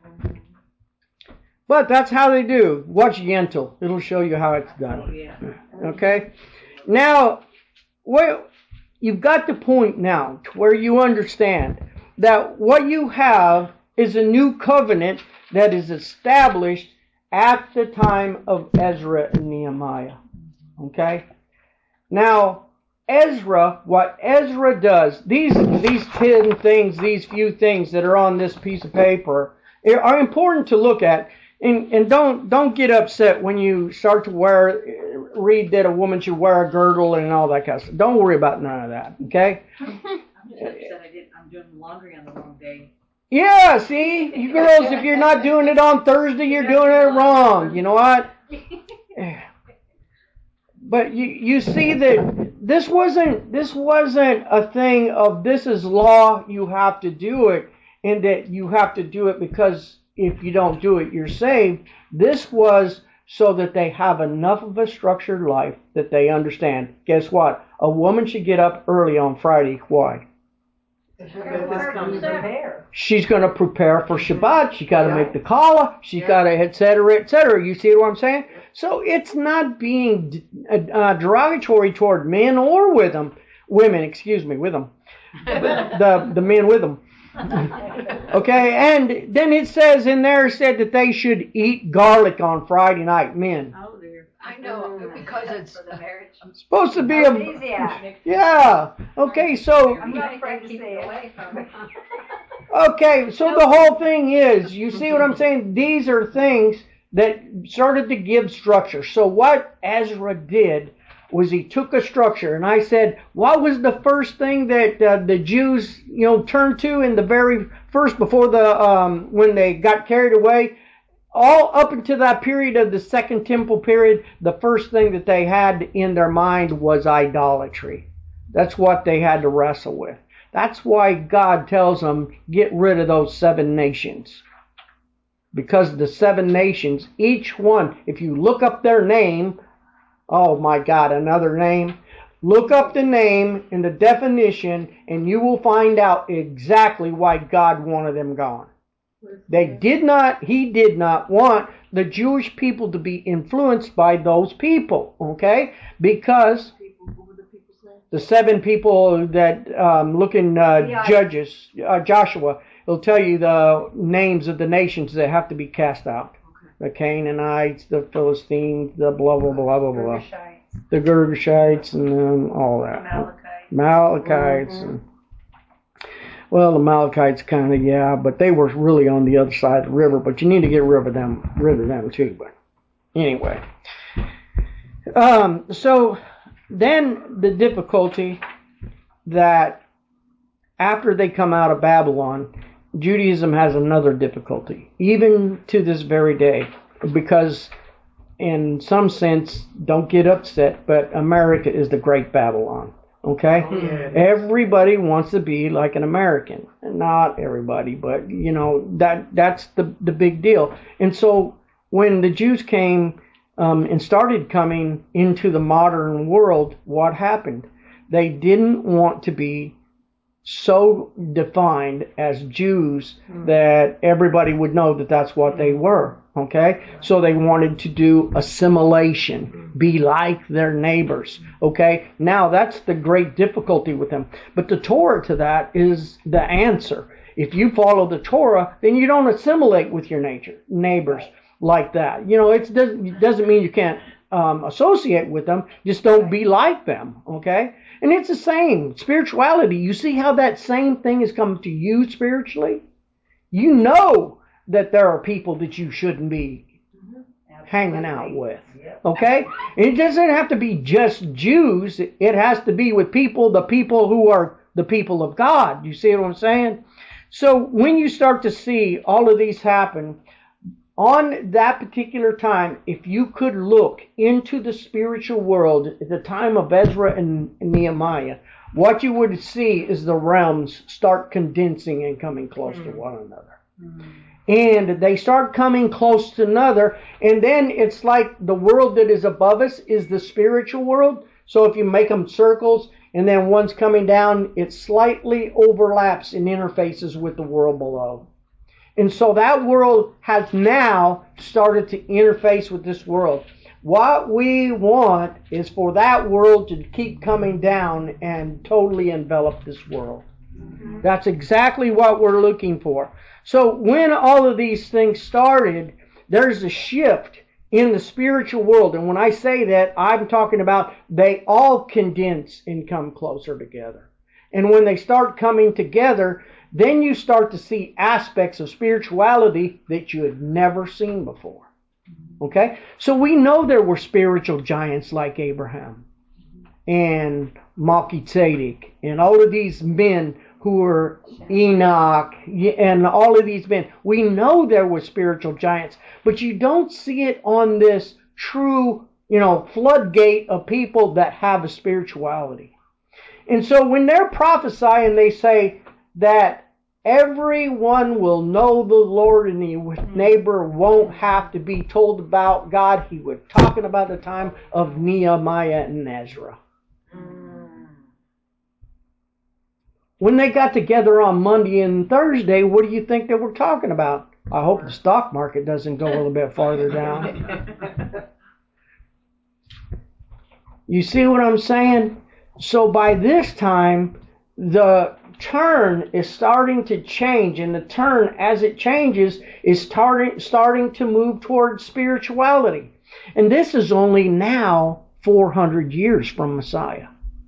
But that's how they do. Watch Yentl. It'll show you how it's done. Okay? Now, well, you've got the point now to where you understand that what you have is a new covenant that is established at the time of Ezra and Nehemiah. Okay? Now, Ezra, what Ezra does, these these ten things, these few things that are on this piece of paper are important to look at. And, and don't don't get upset when you start to wear, read that a woman should wear a girdle and all that kind of stuff. Don't worry about none of that, okay? I'm just upset I didn't, I'm doing laundry on the wrong day. Yeah, see, you girls, if you're not doing it on Thursday, you're doing it wrong. You know what? But you you see that this wasn't this wasn't a thing of this is law, you have to do it, and that you have to do it because if you don't do it, you're saved. This was so that they have enough of a structured life that they understand. Guess what? A woman should get up early on Friday. Why? She's going to prepare for Shabbat. She got to make the challah. She's yeah. got to et cetera, et cetera. You see what I'm saying? So it's not being uh, derogatory toward men or with them, women. Excuse me, with them, the the men with them. Okay, and then it says in there said that they should eat garlic on Friday night. Men. Oh dear. I know, because it's, For the marriage. Supposed to be a Aphrodisiac. yeah. Okay, so I'm not afraid to Keep say you it. away from it. okay, so the whole thing is, you see what I'm saying? These are things that started to give structure. So what Ezra did was he took a structure, and I said, what was the first thing that uh, the Jews, you know, turned to in the very first, before the um, when they got carried away? All up until that period of the Second Temple period, the first thing that they had in their mind was idolatry. That's what they had to wrestle with. That's why God tells them, get rid of those seven nations. Because the seven nations, each one, if you look up their name, oh my God, another name. Look up the name and the definition, and you will find out exactly why God wanted them gone. They did not, he did not want the Jewish people to be influenced by those people, okay? Because the seven people that um, look in uh, Yeah. Judges, uh, Joshua, it'll tell you the names of the nations that have to be cast out. The Canaanites, the Philistines, the blah, blah, blah, blah, blah. Girgashites, The Girgashites and um, all that. Amalekites. Amalekites. Mhm. And, well, the Amalekites kind of, yeah, but they were really on the other side of the river. But you need to get rid of them, rid of them too. But anyway, um, so then the difficulty that after they come out of Babylon, Judaism has another difficulty, even to this very day, because in some sense, don't get upset, but America is the great Babylon. Okay? Oh, yeah. Everybody wants to be like an American. Not everybody, but you know, that that's the the big deal. And so when the Jews came um, and started coming into the modern world, what happened? They didn't want to be so defined as Jews that everybody would know that that's what they were. Okay? So they wanted to do assimilation, be like their neighbors. Okay? Now that's the great difficulty with them. But the Torah to that is the answer. If you follow the Torah, then you don't assimilate with your nature, neighbors like that. You know, it doesn't, it doesn't mean you can't um, associate with them, just don't be like them. Okay? And it's the same. Spirituality, you see how that same thing has come to you spiritually? You know that there are people that you shouldn't be hanging out with. Okay? And it doesn't have to be just Jews. It has to be with people, the people who are the people of God. You see what I'm saying? So when you start to see all of these happen, on that particular time, if you could look into the spiritual world at the time of Ezra and Nehemiah, what you would see is the realms start condensing and coming close mm. to one another. Mm. And they start coming close to another, and then it's like the world that is above us is the spiritual world. So if you make them circles, and then one's coming down, it slightly overlaps and interfaces with the world below. And so that world has now started to interface with this world. What we want is for that world to keep coming down and totally envelop this world. Mm-hmm. That's exactly what we're looking for. So when all of these things started, there's a shift in the spiritual world. And when I say that, I'm talking about they all condense and come closer together. And when they start coming together, then you start to see aspects of spirituality that you had never seen before. Okay? So we know there were spiritual giants like Abraham and Melchizedek and all of these men who were Enoch and all of these men. We know there were spiritual giants, but you don't see it on this true, you know, floodgate of people that have a spirituality. And so when they're prophesying, they say that everyone will know the Lord and the neighbor won't have to be told about God. He was talking about the time of Nehemiah and Ezra. When they got together on Monday and Thursday, what do you think they were talking about? I hope the stock market doesn't go a little bit farther down. You see what I'm saying? So by this time, the turn is starting to change, and the turn, as it changes, is starting starting to move towards spirituality. And this is only now four hundred years from Messiah.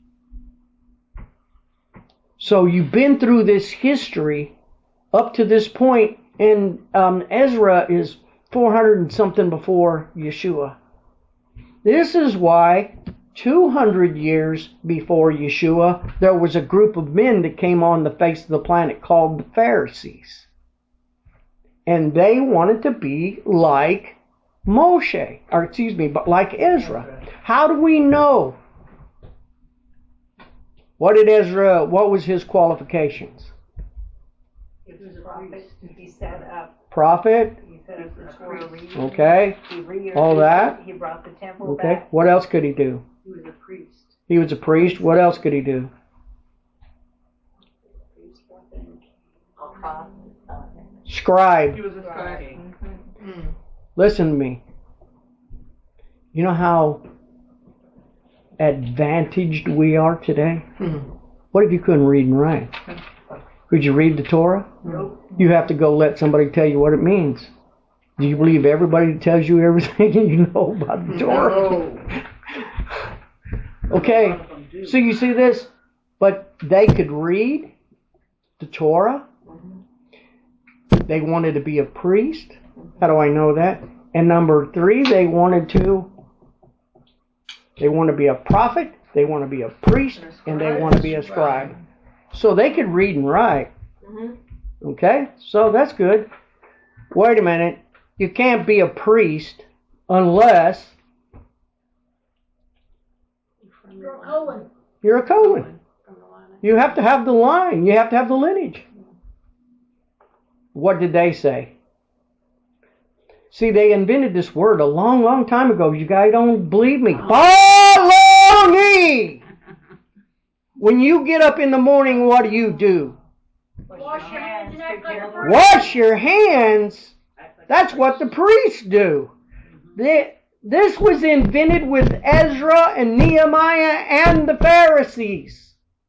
So you've been through this history up to this point, and um, Ezra is four hundred and something before Yeshua. This is why two hundred years before Yeshua, there was a group of men that came on the face of the planet called the Pharisees. And they wanted to be like Moshe, or excuse me, but like Ezra. How do we know? What did Ezra, what was his qualifications? He was a prophet. He set up. Prophet. He set up the Torah reading. Okay. He rearranged All that. it. He brought the temple Okay. back. What else could he do? He was a priest. He was a priest. What else could he do? A prophet. Scribe. He was a scribe. Mm. Listen to me. You know how advantaged we are today? What if you couldn't read and write? Could you read the Torah? Nope. You have to go let somebody tell you what it means. Do you believe everybody that tells you everything you know about the Torah? No. Okay, so you see this? But they could read the Torah. They wanted to be a priest. How do I know that? And number three, they wanted to, they want to be a prophet, they want to be a priest, and they want to be a scribe. So they could read and write. Okay, so that's good. Wait a minute. You can't be a priest unless You're a Cohen. you're a Cohen. You have to have the line. You have to have the lineage. What did they say? See, they invented this word a long, long time ago. You guys don't believe me. Follow me! When you get up in the morning, what do you do? Wash your hands and act like a person. Wash your hands. That's what the priests do. They, this was invented with Ezra and Nehemiah and the Pharisees.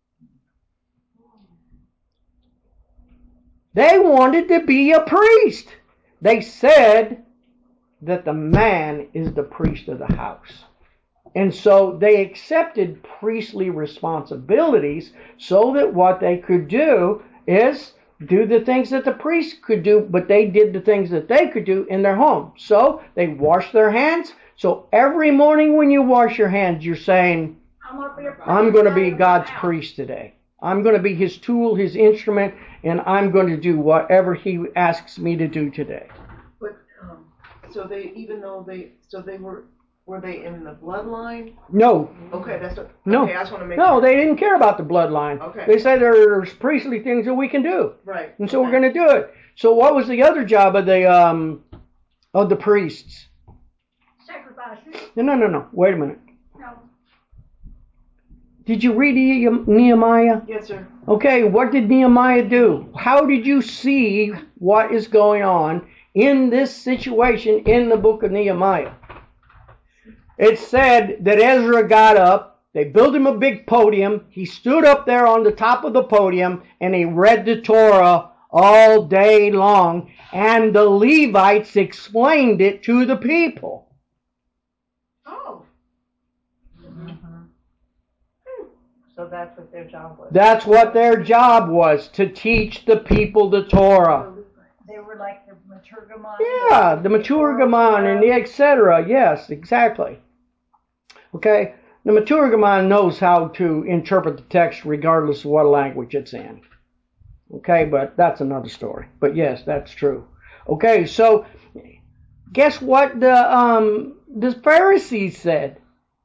They wanted to be a priest. They said that the man is the priest of the house. And so they accepted priestly responsibilities so that what they could do is do the things that the priest could do, but they did the things that they could do in their home. So they washed their hands. So every morning when you wash your hands, you're saying, I'm gonna be a priest. I'm going to be God's priest today. I'm going to be his tool, his instrument, and I'm going to do whatever he asks me to do today. But um, so they, even though they, so they were, were they in the bloodline? No. Okay, that's what. No. Okay, I just want to make No, sure. they didn't care about the bloodline. Okay. They say there's priestly things that we can do. Right. And so okay. we're going to do it. So what was the other job of the um of the priests? Sacrifices. No, no, no, no. Wait a minute. No. Did you read Nehemiah? Yes, sir. Okay, what did Nehemiah do? How did you see what is going on in this situation in the book of Nehemiah? It said that Ezra got up, they built him a big podium, he stood up there on the top of the podium, and he read the Torah all day long, and the Levites explained it to the people. Oh. So that's what their job was. That's what their job was, to teach the people the Torah. They were like the Maturgamon. Yeah, the Maturgamon and the et cetera. Yes, exactly. Okay, the Maturgamon knows how to interpret the text regardless of what language it's in. Okay, but that's another story. But yes, that's true. Okay, so guess what the um the Pharisees said?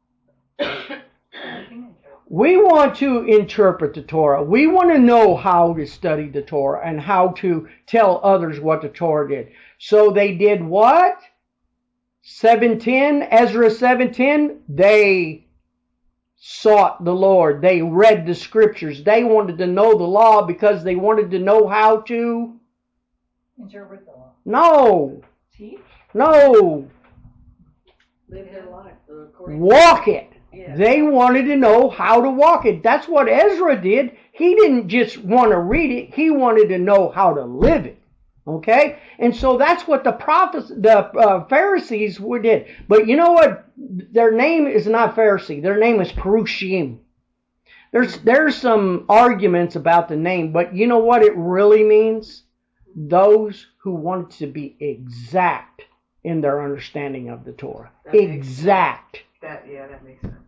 We want to interpret the Torah. We want to know how to study the Torah and how to tell others what the Torah did. So they did what? seven ten, Ezra seven ten, they sought the Lord. They read the scriptures. They wanted to know the law because they wanted to know how to... Interpret the law. No. Teach. No. Live their life. according to- Walk it. Yeah. They wanted to know how to walk it. That's what Ezra did. He didn't just want to read it. He wanted to know how to live it. Okay? And so that's what the prophets, the uh, Pharisees were did. But you know what? Their name is not Pharisee. Their name is Perushim. There's, there's some arguments about the name, but you know what it really means? Those who wanted to be exact in their understanding of the Torah. That makes Exact. That, yeah, that makes sense.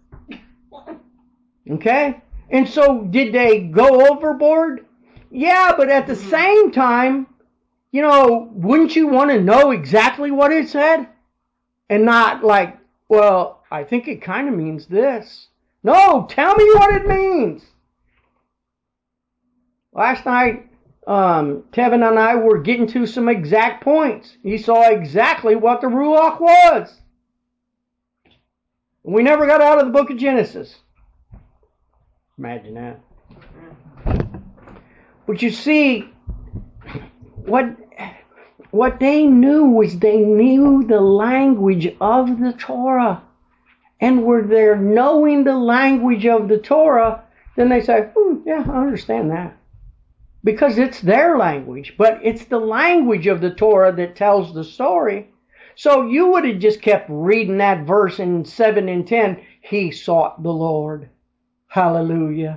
Okay? And so did they go overboard? Yeah, but at the Mhm. same time, you know, wouldn't you want to know exactly what it said? And not like, well, I think it kind of means this. No, tell me what it means. Last night, um, Tevin and I were getting to some exact points. He saw exactly what the Ruach was. We never got out of the book of Genesis. Imagine that. But you see, what what they knew was they knew the language of the Torah. And were they knowing the language of the Torah, then they say, hmm, yeah, I understand that. Because it's their language, but it's the language of the Torah that tells the story. So you would have just kept reading that verse in seven and ten. He sought the Lord. Hallelujah.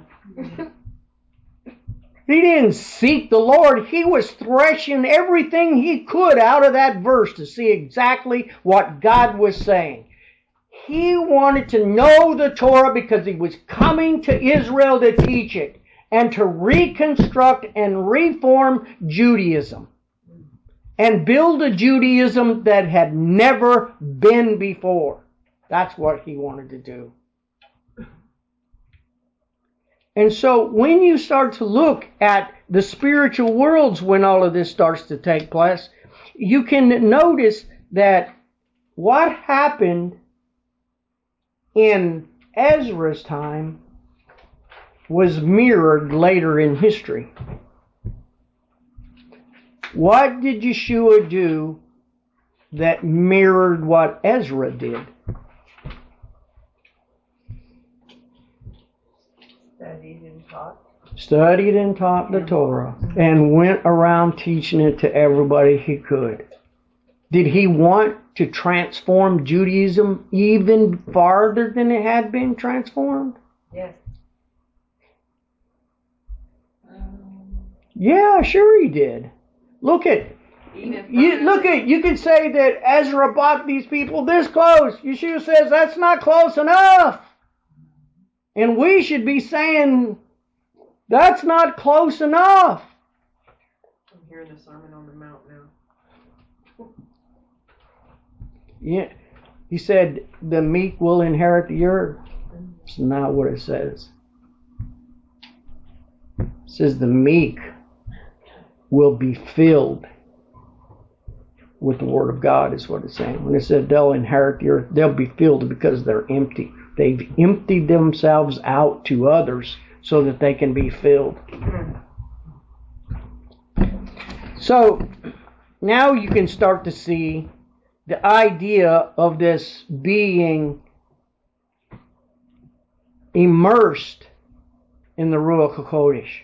He didn't seek the Lord. He was threshing everything he could out of that verse to see exactly what God was saying. He wanted to know the Torah because he was coming to Israel to teach it and to reconstruct and reform Judaism and build a Judaism that had never been before. That's what he wanted to do. And so when you start to look at the spiritual worlds when all of this starts to take place, you can notice that what happened in Ezra's time was mirrored later in history. What did Yeshua do that mirrored what Ezra did? Studied and taught. Studied and taught the Torah and went around teaching it to everybody he could. Did he want to transform Judaism even farther than it had been transformed? Yes. Yeah, sure he did. Look at Even you. further Look than- at you could say that Ezra brought these people this close. Yeshua says that's not close enough, and we should be saying that's not close enough. I'm hearing the Sermon on the Mount now. Yeah, he said the meek will inherit the earth. It's not what it says. It says the meek will be filled with the Word of God, is what it's saying. When it said they'll inherit the earth, they'll be filled because they're empty. They've emptied themselves out to others so that they can be filled. So now you can start to see the idea of this being immersed in the Ruach HaKodesh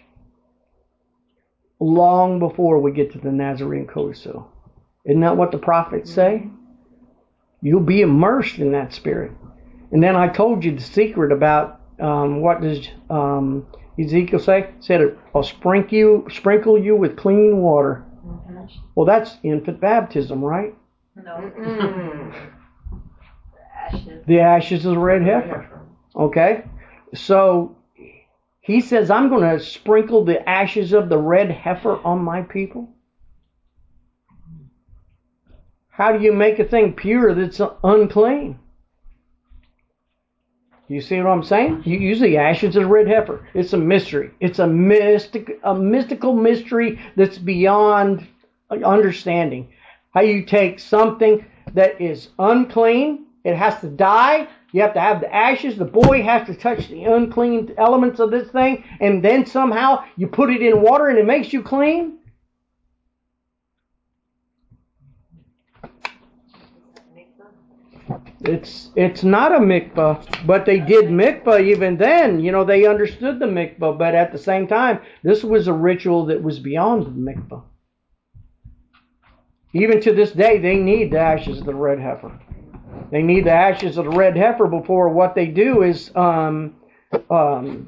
long before we get to the Nazarene Codicil. Isn't that what the prophets say? You'll be immersed in that spirit. And then I told you the secret about um, what does um, Ezekiel say? He said, I'll sprinkle you, sprinkle you with clean water. Mhm. Well, that's infant baptism, right? No. Mm-mm. Ashes. The ashes of the red heifer. Okay? So he says, I'm going to sprinkle the ashes of the red heifer on my people. How do you make a thing pure that's unclean? You see what I'm saying? You use the ashes of the red heifer. It's a mystery. It's a mystic, a mystical mystery that's beyond understanding. How you take something that is unclean, it has to die. You have to have the ashes. The boy has to touch the unclean elements of this thing, and then somehow you put it in water and it makes you clean. It's it's not a mikvah, but they did mikvah even then. You know, they understood the mikvah, but at the same time, this was a ritual that was beyond the mikvah. Even to this day, they need the ashes of the red heifer. They need the ashes of the red heifer before what they do is um, um,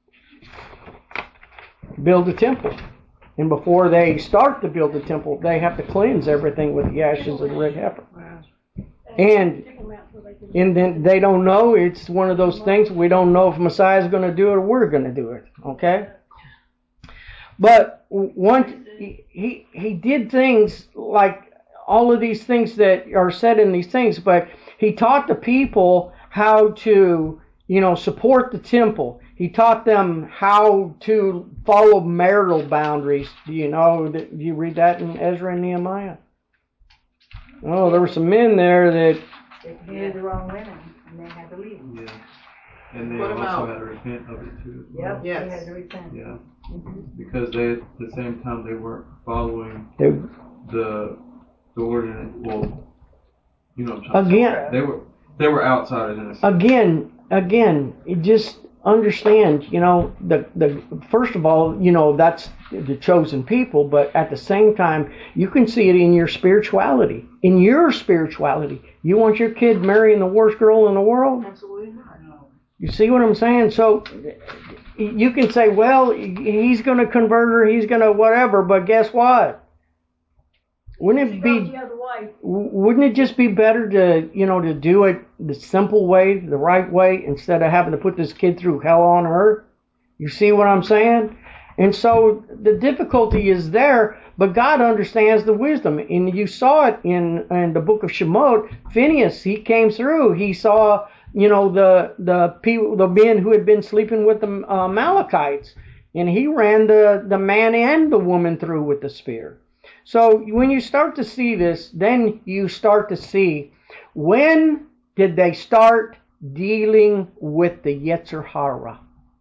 build a temple. And before they start to build the temple, they have to cleanse everything with the ashes of the red heifer. And and then they don't know. It's one of those things. We don't know if Messiah is going to do it or we're going to do it. Okay? But once he, he he did things like all of these things that are said in these things, but he taught the people how to, you know, support the temple. He taught them how to follow marital boundaries. Do you know that? Do you read that in Ezra and Nehemiah? Oh, there were some men there that They married the wrong women, and they had to leave. Yeah. And they What also about- had to repent of it too. Yep, they Yes. had to repent. Yeah. Mm-hmm. Because they, at the same time, they weren't following they the the ordinance. Well, you know what I'm trying to again say. They were they were outsiders in a sense. again again. It just understand, you know, the the first of all, you know, that's the chosen people, but at the same time, you can see it in your spirituality. In your spirituality, you want your kid marrying the worst girl in the world? Absolutely not. You see what I'm saying? So you can say, well, he's going to convert her, he's going to whatever, but guess what? Wouldn't it be wouldn't it just be better to, you know, to do it the simple way, the right way, instead of having to put this kid through hell on earth? You see what I'm saying? And so the difficulty is there, but God understands the wisdom. And you saw it in, in the book of Shemot. Phineas, he came through. He saw, you know, the the people, the men who had been sleeping with the uh, Amalekites, and he ran the, the man and the woman through with the spear. So when you start to see this, then you start to see, when did they start dealing with the Yetzer Hara?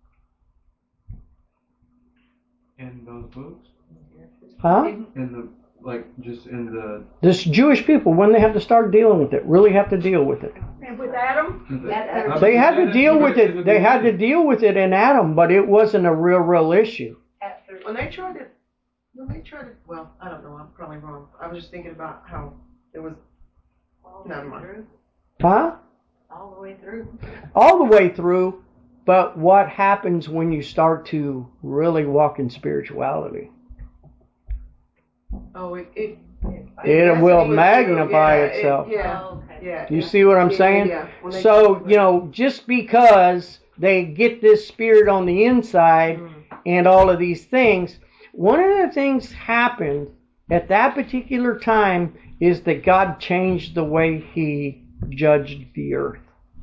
In those books, Huh? in the like, just in the. This Jewish people, when they have to start dealing with it, really have to deal with it. And with Adam, the They had to deal with it. They had to deal with it in Adam, but it wasn't a real, real issue. When they tried to, when they tried to, well, I don't know, I'm probably wrong. I was just thinking about how there was, never mind. Huh? All the way through. All the way through, but what happens when you start to really walk in spirituality? Oh, it, it, It will yes, magnify yeah, it- itself. Yeah, Oh, okay. yeah. You yeah. see what I'm Yeah, saying? yeah, when they So, tried to- you know, just because they get this spirit on the inside Mm. and all of these things, one of the things happened at that particular time is that God changed the way He judged the earth.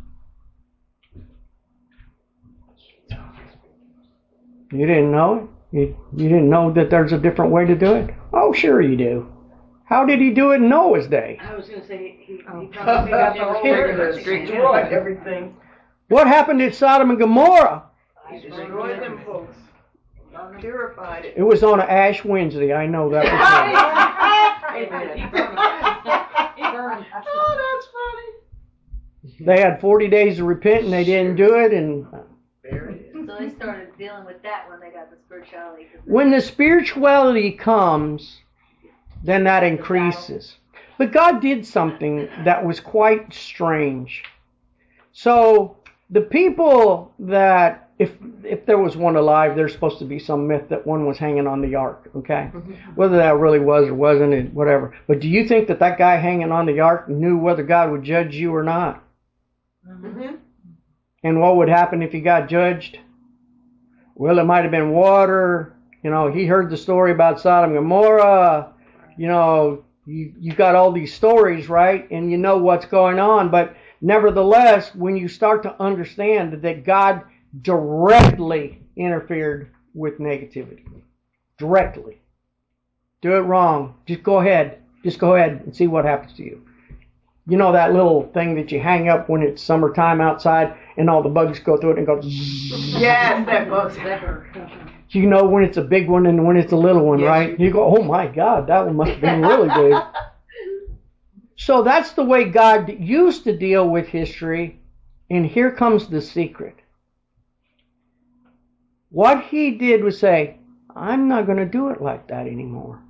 You didn't know it? You, you didn't know that there's a different way to do it? Oh, sure you do. How did He do it in Noah's day? I was going to say, he, he Oh. probably got the whole Destroyed destroyed everything. What happened at Sodom and Gomorrah? Destroyed them folks. Purified it. It was on a Ash Wednesday. I know that was Amen. He burned. He burned. Oh, that's funny. it. They had forty days to repent and they didn't do it. And There it is. So they started dealing with that when they got the spirituality. 'cause they- when the spirituality comes, then that increases. But God did something that was quite strange. So the people that, if if there was one alive, there's supposed to be some myth that one was hanging on the ark, okay? Whether that really was or wasn't, it, whatever. But do you think that that guy hanging on the ark knew whether God would judge you or not? Mm-hmm. And what would happen if he got judged? Well, it might have been water. You know, he heard the story about Sodom and Gomorrah. You know, you, you've got all these stories, right? And you know what's going on. But nevertheless, when you start to understand that God directly interfered with negativity, directly. Do it wrong. Just go ahead. Just go ahead and see what happens to you. You know that little thing that you hang up when it's summertime outside and all the bugs go through it and go. Yes, that bug's You know when it's a big one and when it's a little one, Yes, right? you You go, oh my God, that one must have been really big. So that's the way God used to deal with history, and here comes the secret. What he did was say, I'm not going to do it like that anymore.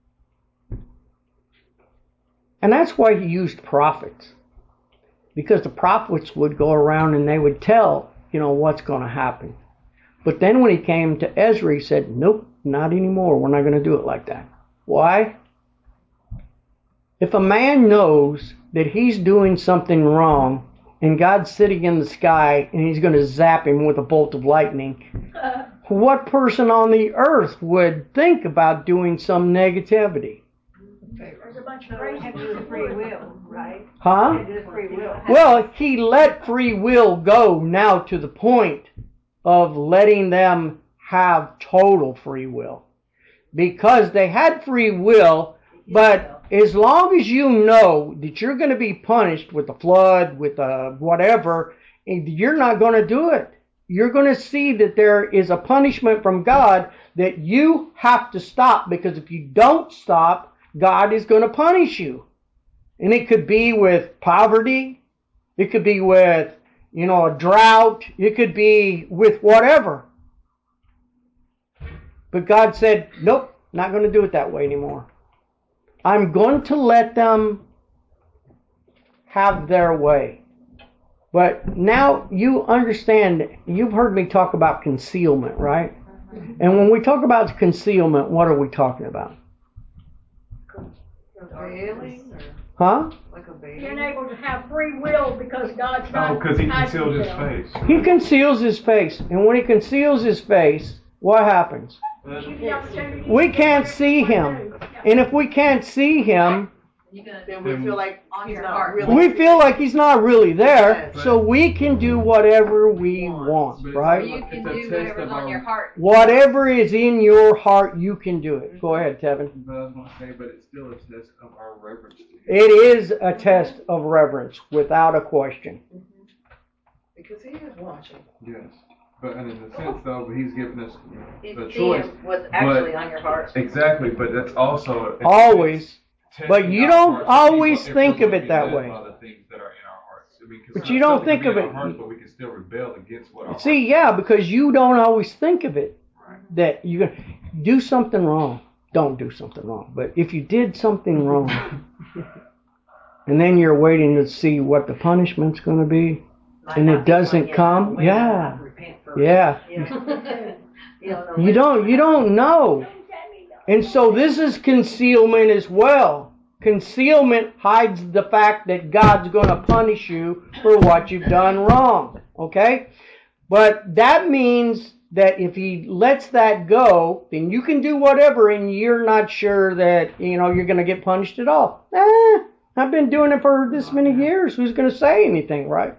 And that's why he used prophets. Because the prophets would go around and they would tell, you know, what's going to happen. But then when he came to Ezra, he said, nope, not anymore. We're not going to do it like that. Why? If a man knows that he's doing something wrong and God's sitting in the sky and he's going to zap him with a bolt of lightning, what person on the earth would think about doing some negativity? There's a bunch of crazy people. Free will, right? Huh? Free will. Well, he let free will go now to the point of letting them have total free will. Because they had free will, but as long as you know that you're going to be punished with a flood, with a whatever, you're not going to do it. You're going to see that there is a punishment from God that you have to stop, because if you don't stop, God is going to punish you. And it could be with poverty. It could be with, you know, a drought. It could be with whatever. But God said, nope, not going to do it that way anymore. I'm going to let them have their way. But now you understand, you've heard me talk about concealment, right? And when we talk about concealment, what are we talking about? A veiling, or Huh? like a Being veiling? able to have free will because God's Oh, not. because he hiding concealed his himself. face. He conceals his face. And when he conceals his face, what happens? Gives you the opportunity We to do can't whatever see you wanna him. do. Yeah. And if we can't see him, You're gonna Then we feel like On he's your not heart. really. we feel like he's not really there. Yes. So we can do whatever we want, But it's Or right? you It's can a do test whatever's of on our- your heart. Whatever is in your heart, you can do it. Go ahead, Tevin. But I was going to say, but it's still a test of our reverence to him. It is a test of reverence, without a question. Because he is watching. Yes. But and in a sense, though, but he's given us You the see choice. what's actually on your heart. Exactly, but that's also a- Always. testing But you our don't hearts to see always what- if think we're of gonna it be that led way. by the things that are in our hearts. I mean, 'cause But it's you still don't can think be of in our it- hearts, but we can still rebel against what our See, hearts yeah, say. because you don't always think of it. That you do something wrong. Don't do something wrong. But if you did something wrong, and then you're waiting to see what the punishment's going to be, and it doesn't come, yeah, yeah, You don't know. you don't, you don't know. And so this is concealment as well. Concealment hides the fact that God's going to punish you for what you've done wrong. Okay? But that means that if he lets that go, then you can do whatever and you're not sure that, you know, you're going to get punished at all. Eh, I've been doing it for this many years. Who's going to say anything, right?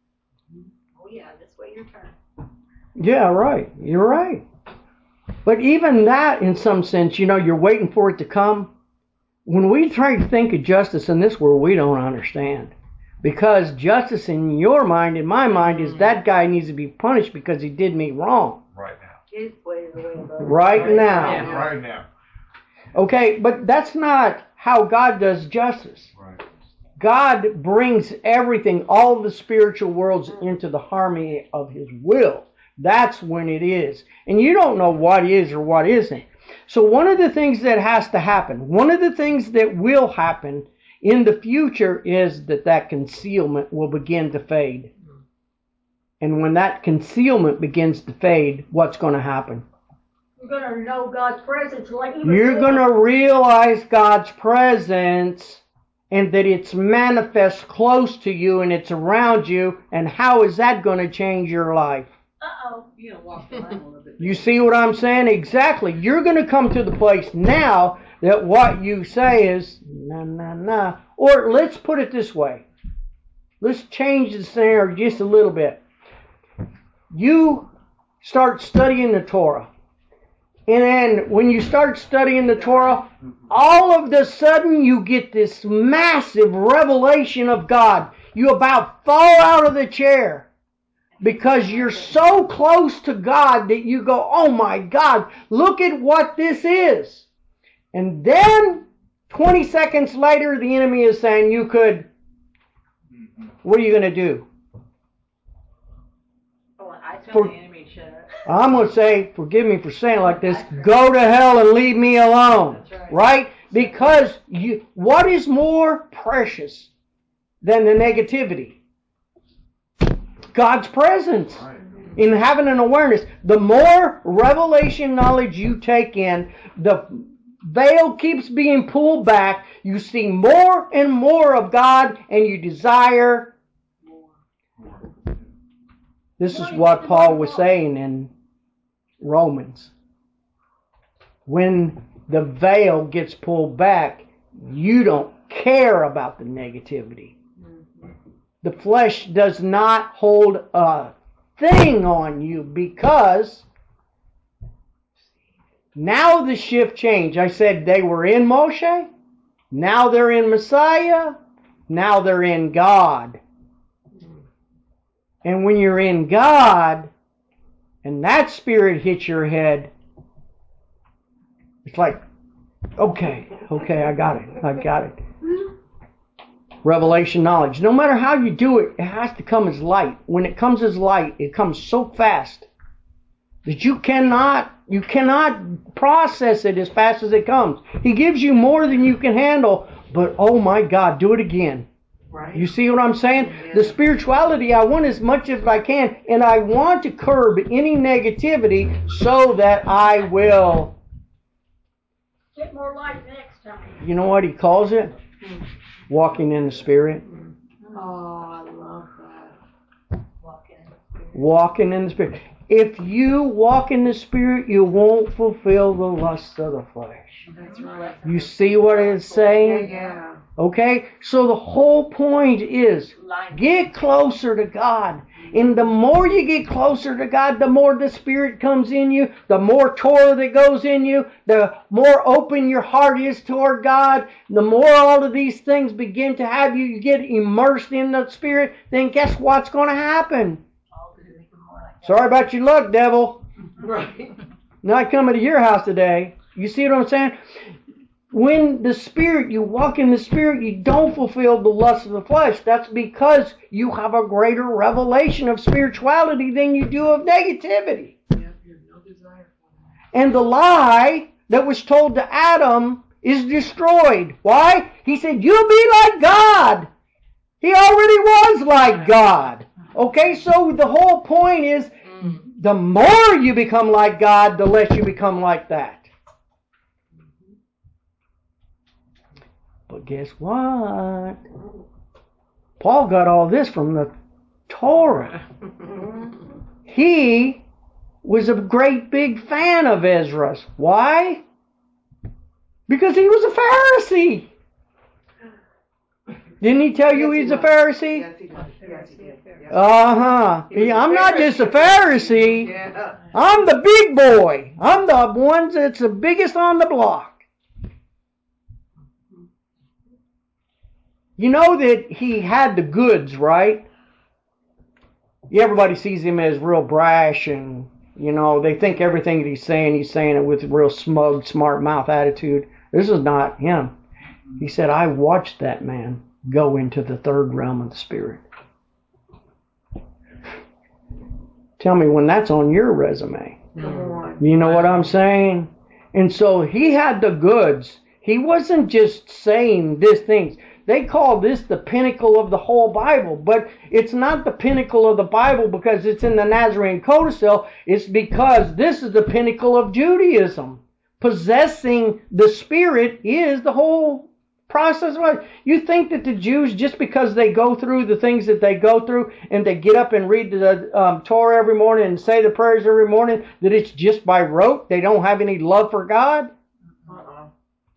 Oh yeah, just wait your turn. Yeah, right. You're right. But even that, in some sense, you know, you're waiting for it to come. When we try to think of justice in this world, we don't understand. Because justice in your mind, in my mind, is that guy needs to be punished because he did me wrong. Right now. His way is the way above. Right now. Yeah. Right now. Okay, but that's not how God does justice. Right. God brings everything, all the spiritual worlds, into the harmony of his will. That's when it is. And you don't know what is or what isn't. So one of the things that has to happen, one of the things that will happen in the future is that that concealment will begin to fade. And when that concealment begins to fade, what's going to happen? You're going to know God's presence like even You're more. going to realize God's presence and that it's manifest close to you and it's around you. And how is that going to change your life? Uh-oh. You're gonna walk the line a little bit. You see what I'm saying? Exactly. You're going to come to the place now that what you say is, nah, nah, nah. Or let's put it this way. Let's change the scenario just a little bit. You start studying the Torah. And then when you start studying the Torah, all of a sudden you get this massive revelation of God. You about fall out of the chair. Because you're so close to God that you go, oh my God, look at what this is. And then twenty seconds later, the enemy is saying you could, what are you going to do? Oh, I tell For- the enemy to shut up. I'm going to say, forgive me for saying it like this, go to hell and leave me alone. That's right. Right? Because you, what is more precious than the negativity? God's presence. Right. In having an awareness. The more revelation knowledge you take in, the veil keeps being pulled back. You see more and more of God, and you desire. This is what Paul was saying in Romans. When the veil gets pulled back, you don't care about the negativity. The flesh does not hold a thing on you, because now the shift changed. I said they were in Moshe, now they're in Messiah, now they're in God. And when you're in God and that spirit hits your head, it's like, okay, okay, I got it, I got it. Revelation knowledge. No matter how you do it, it has to come as light. When it comes as light, it comes so fast that you cannot, you cannot process it as fast as it comes. He gives you more than you can handle, but oh my God, do it again. Right. You see what I'm saying? Yeah. The spirituality, I want as much as I can, and I want to curb any negativity so that I will. Get more light next time. You know what he calls it? Walking in the Spirit. Oh, I love that. Walking in the spirit. Walking in the Spirit. If you walk in the Spirit, you won't fulfill the lusts of the flesh. That's right. You see what it's Yeah, saying? yeah. Okay? So the whole point is Line. get closer to God. And the more you get closer to God, the more the Spirit comes in you, the more Torah that goes in you, the more open your heart is toward God, the more all of these things begin to have you, you get immersed in the Spirit, then guess what's going to happen? All to make them more like that. Sorry about your luck, devil. Right. Not coming to your house today. You see what I'm saying? When the Spirit, you walk in the Spirit, you don't fulfill the lust of the flesh. That's because you have a greater revelation of spirituality than you do of negativity. Yeah, you have no desire for that. And the lie that was told to Adam is destroyed. Why? He said, you'll be like God. He already was like God. Okay, so the whole point is, the more you become like God, the less you become like that. But guess what? Paul got all this from the Torah. He was a great big fan of Ezra's. Why? Because he was a Pharisee. Didn't he tell you Yes, he he's a was. Pharisee? Yes, he did. Yes, he did. Yes. Uh-huh. He was Yeah, a I'm not just a Pharisee. Pharisee. Yeah. I'm the big boy. I'm the one that's the biggest on the block. You know that he had the goods, right? Everybody sees him as real brash, and, you know, they think everything that he's saying, he's saying it with a real smug, smart mouth attitude. This is not him. He said, I watched that man go into the third realm of the Spirit. Tell me when that's on your resume. Come on. You know what I'm saying? And so he had the goods. He wasn't just saying these things. They call this the pinnacle of the whole Bible, but it's not the pinnacle of the Bible because it's in the Nazarene Codicil. It's because this is the pinnacle of Judaism. Possessing the Spirit is the whole process. You think that the Jews, just because they go through the things that they go through and they get up and read the um, Torah every morning and say the prayers every morning, that it's just by rote? They don't have any love for God? Uh-uh.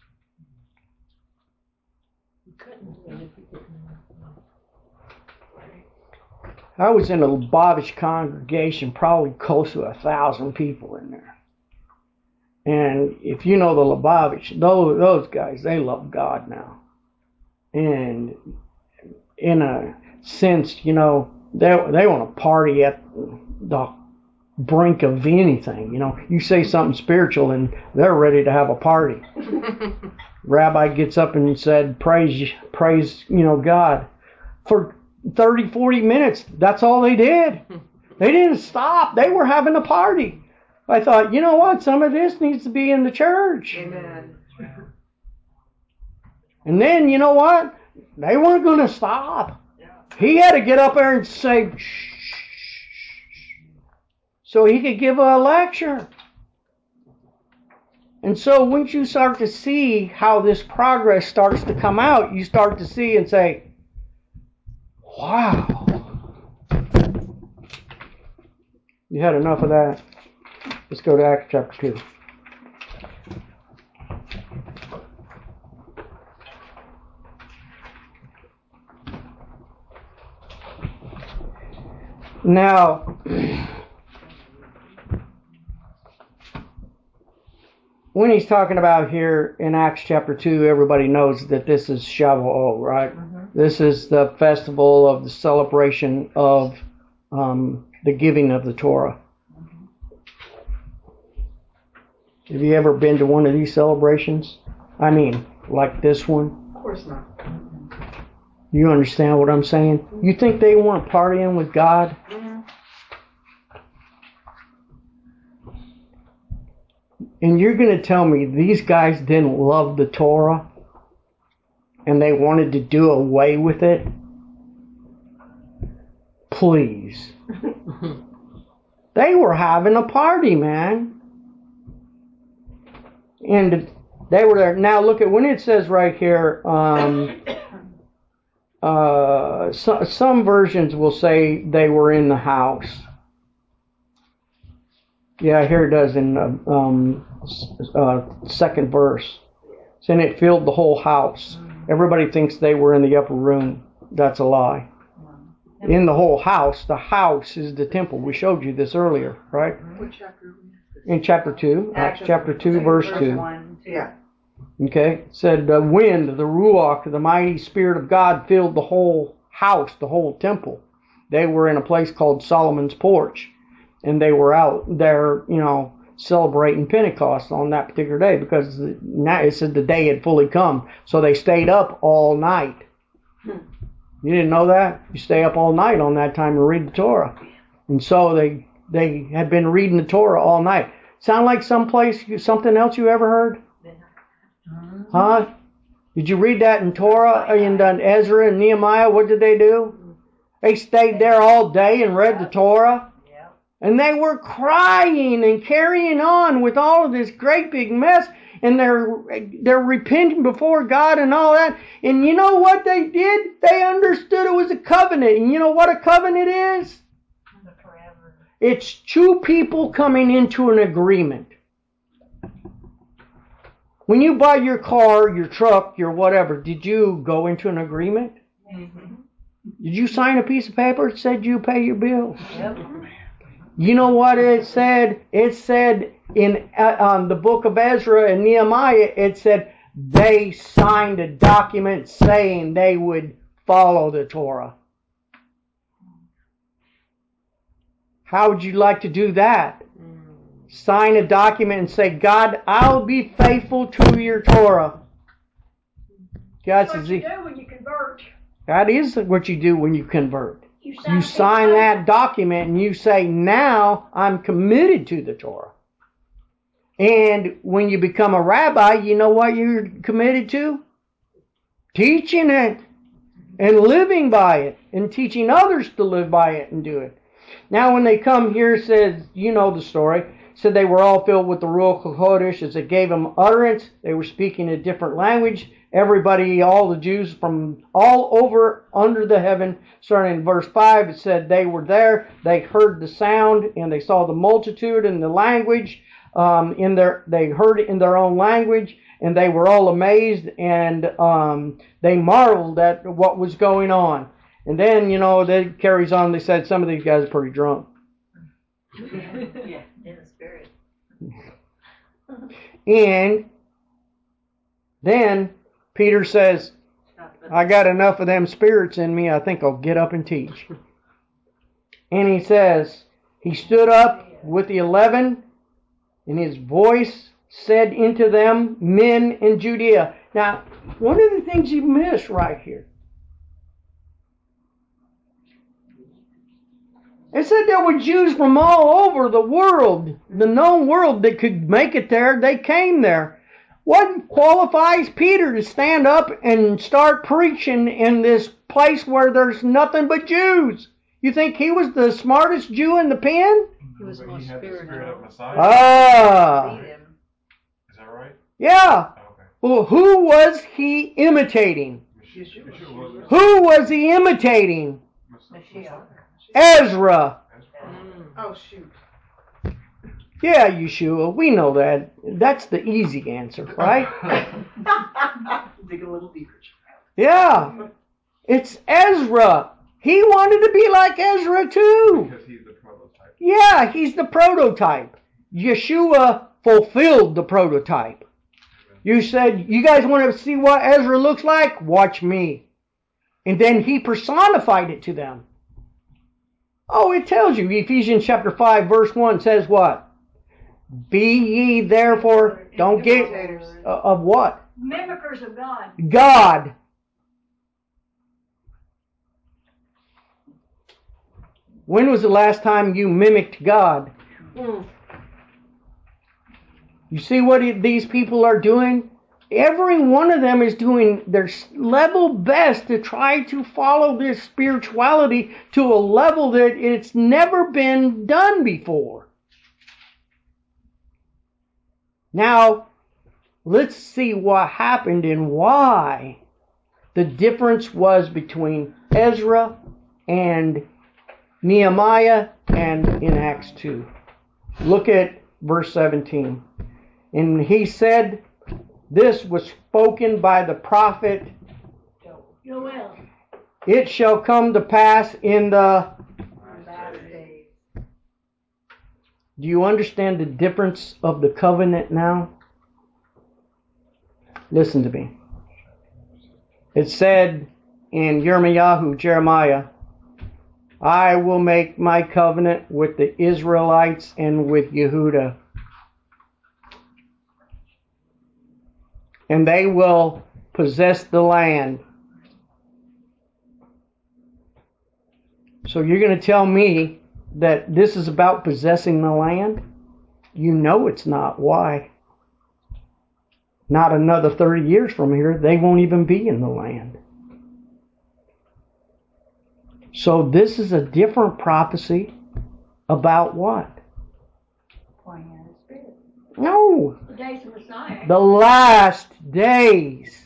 I was in a Lubavitch congregation, probably close to a thousand people in there. And if you know the Lubavitch, those, those guys, they love God now. And in a sense, you know, they they want to party at the brink of anything. You know, you say something spiritual and they're ready to have a party. Rabbi gets up and said, praise, praise, you know, God. For thirty, forty minutes, that's all they did. They didn't stop. They were having a party. I thought, you know what? Some of this needs to be in the church. Amen. And then, you know what? They weren't going to stop. He had to get up there and say, shh, so he could give a lecture. And so once you start to see how this progress starts to come out, you start to see and say, wow. You had enough of that. Let's go to Acts chapter two. Now, when he's talking about here in Acts chapter two, everybody knows that this is Shavuot, right? Mm-hmm. This is the festival of the celebration of um, the giving of the Torah. Have you ever been to one of these celebrations? I mean, like this one? Of course not. You understand what I'm saying? You think they weren't partying with God? Mm-hmm. And you're going to tell me these guys didn't love the Torah and they wanted to do away with it? Please. They were having a party, man. And they were there. Now look at when it says right here, um, uh, so, some versions will say they were in the house. Yeah, here it does in uh, um, uh, second verse. And it filled the whole house. Everybody thinks they were in the upper room. That's a lie. In the whole house, the house is the temple. We showed you this earlier, right? What chapter? In chapter two, Acts chapter two, verse two. Yeah. Okay, it said the wind, the ruach, the mighty spirit of God filled the whole house, the whole temple. They were in a place called Solomon's Porch, and they were out there, you know, celebrating Pentecost on that particular day because now it said the day had fully come. So they stayed up all night. Hmm. You didn't know that? You stay up all night on that time and read the Torah. And so they they had been reading the Torah all night. Sound like someplace, something else you ever heard? Huh? Did you read that in Torah, in Ezra and Nehemiah? What did they do? They stayed there all day and read the Torah. And they were crying and carrying on with all of this great big mess. And they're, they're repenting before God and all that. And you know what they did? They understood it was a covenant. And you know what a covenant is? It's two people coming into an agreement. When you buy your car, your truck, your whatever, did you go into an agreement? Mm-hmm. Did you sign a piece of paper that said you pay your bills? Yep. You know what it said? It said in uh, um, the book of Ezra and Nehemiah, it said they signed a document saying they would follow the Torah. How would you like to do that? Sign a document and say, God, I'll be faithful to your Torah. That's what you do when you convert. That is what you do when you convert. You sign, you sign that document and you say, now I'm committed to the Torah. And when you become a rabbi, you know what you're committed to? Teaching it and living by it and teaching others to live by it and do it. Now when they come here, it says, you know the story, said they were all filled with the Ruach HaKodesh as it gave them utterance. They were speaking a different language. Everybody, all the Jews from all over under the heaven, starting in verse five, it said they were there. They heard the sound and they saw the multitude and the language. Um, in their, they heard it in their own language and they were all amazed and um, they marveled at what was going on. And then, you know, it carries on. They said some of these guys are pretty drunk. Yeah, in the spirit. And then Peter says, I got enough of them spirits in me. I think I'll get up and teach. And he says, he stood up, with the eleven, and his voice said unto them, men in Judea. Now, one of the things you miss right here, it said there were Jews from all over the world, the known world, that could make it there. They came there. What qualifies Peter to stand up and start preaching in this place where there's nothing but Jews? You think he was the smartest Jew in the pen? He was But more he had the spirit of spiritual. Messiah. Ah, Beat him. Is that right? yeah. Okay. Well, who was he imitating? Yeshua was Who was he imitating? Mashiach. Ezra. Oh, shoot. Yeah, Yeshua, we know that. That's the easy answer, right? Dig a little deeper. Yeah. It's Ezra. He wanted to be like Ezra too. Because he's the prototype. Yeah, he's the prototype. Yeshua fulfilled the prototype. You said, you guys want to see what Ezra looks like? Watch me. And then he personified it to them. Oh, it tells you. Ephesians chapter five verse one says what? Be ye therefore, don't get, uh, of what? Mimickers of God. God. When was the last time you mimicked God? You see what it, these people are doing? Every one of them is doing their level best to try to follow this spirituality to a level that it's never been done before. Now, let's see what happened and why the difference was between Ezra and Nehemiah and in Acts two. Look at verse seventeen. And he said, this was spoken by the prophet, Joel. it shall come to pass in the... Last days. Do you understand the difference of the covenant now? Listen to me. It said in Yirmiyahu, Jeremiah, I will make my covenant with the Israelites and with Yehuda. And they will possess the land. So you're going to tell me that this is about possessing the land? You know it's not. Why? Not another thirty years from here, they won't even be in the land. So this is a different prophecy about what? Pouring out his spirit. No, The days of Messiah. the last days.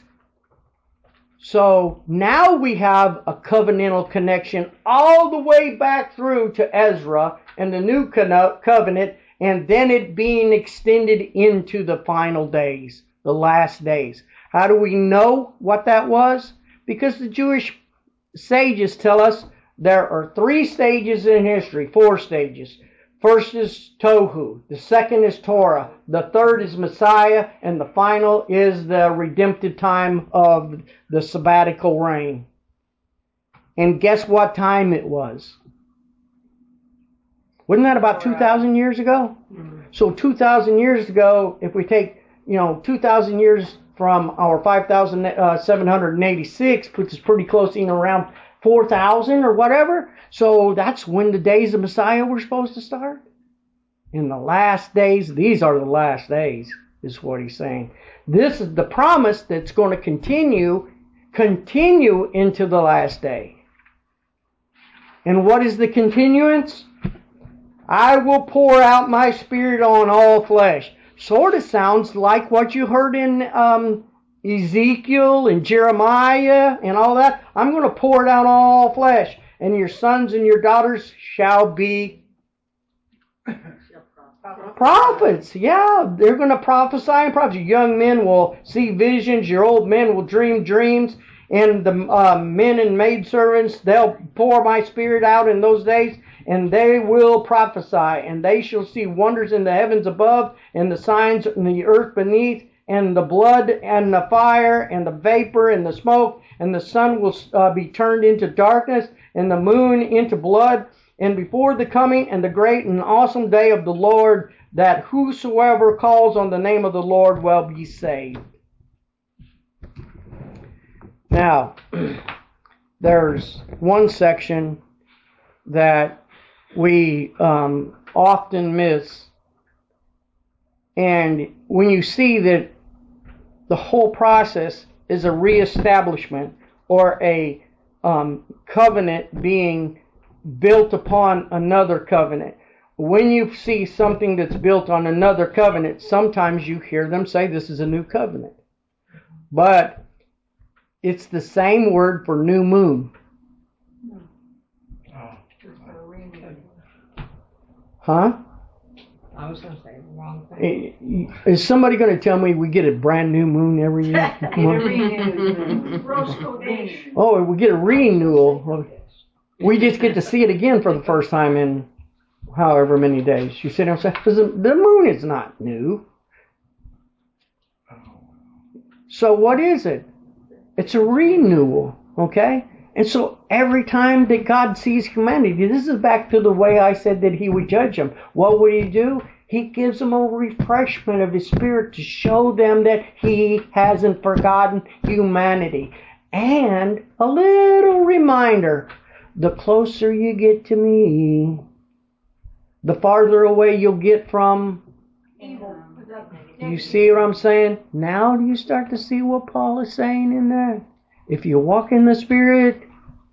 So now we have a covenantal connection all the way back through to Ezra and the new covenant, and then it being extended into the final days, the last days. How do we know what that was? Because the Jewish sages tell us there are three stages in history, four stages. First is Tohu, the second is Torah, the third is Messiah, and the final is the redemptive time of the sabbatical reign. And guess what time it was? Wasn't that about two thousand years ago? So two thousand years ago, if we take, you know, two thousand years from our five thousand seven hundred eighty-six, which is pretty close in around four thousand or whatever. So that's when the days of Messiah were supposed to start. In the last days, these are the last days, is what he's saying. This is the promise that's going to continue, continue into the last day. And what is the continuance? I will pour out my spirit on all flesh. Sort of sounds like what you heard in um, Ezekiel and Jeremiah and all that. I'm going to pour it out on all flesh, and your sons and your daughters shall be prophets. Yeah, they're going to prophesy and prophesy. Young men will see visions. Your old men will dream dreams. And the uh, men and maidservants, they'll pour my spirit out in those days, and they will prophesy. And they shall see wonders in the heavens above, and the signs in the earth beneath, and the blood and the fire and the vapor and the smoke. And the sun will uh, be turned into darkness, and the moon into blood, and before the coming and the great and awesome day of the Lord, that whosoever calls on the name of the Lord will be saved. Now, there's one section that we um, often miss, and when you see that the whole process is a reestablishment or a um, covenant being built upon another covenant. When you see something that's built on another covenant, sometimes you hear them say this is a new covenant. But it's the same word for new moon. Huh? I was going to say the wrong thing. Is somebody going to tell me we get a brand new moon every year? Oh, we get a renewal. We just get to see it again for the first time in however many days. You sit there and say, the moon is not new. So what is it? It's a renewal, okay? And so every time that God sees humanity, this is back to the way I said that He would judge them. What would He do? He gives them a refreshment of His Spirit to show them that He hasn't forgotten humanity. And a little reminder, the closer you get to me, the farther away you'll get from Evil. You see what I'm saying? Now do you start to see what Paul is saying in there? If you walk in the Spirit,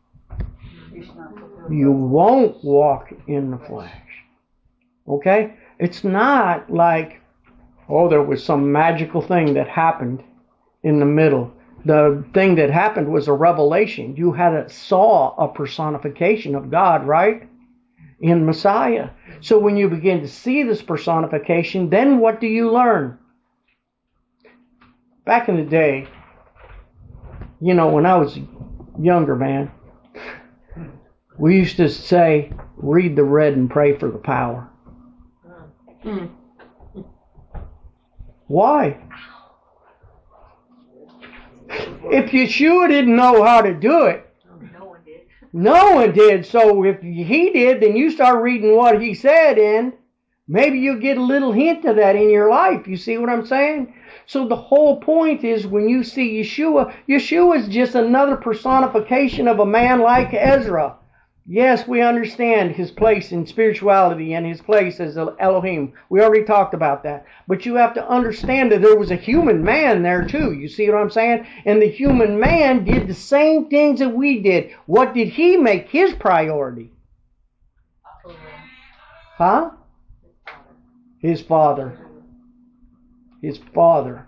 you won't walk in the flesh. Okay? It's not like, oh, there was some magical thing that happened in the middle. The thing that happened was a revelation. You had a, saw a personification of God, right? In Messiah. So when you begin to see this personification, then what do you learn? Back in the day, you know, when I was a younger man, we used to say, read the red and pray for the power. Mm. Why? If Yeshua didn't know how to do it, No one did. no one did. So if he did, then you start reading what he said, and maybe you get a little hint of that in your life. You see what I'm saying? So the whole point is when you see Yeshua, Yeshua is just another personification of a man like Ezra. Yes, we understand his place in spirituality and his place as Elohim. We already talked about that. But you have to understand that there was a human man there too. You see what I'm saying? And the human man did the same things that we did. What did he make his priority? Huh? His Father. His Father.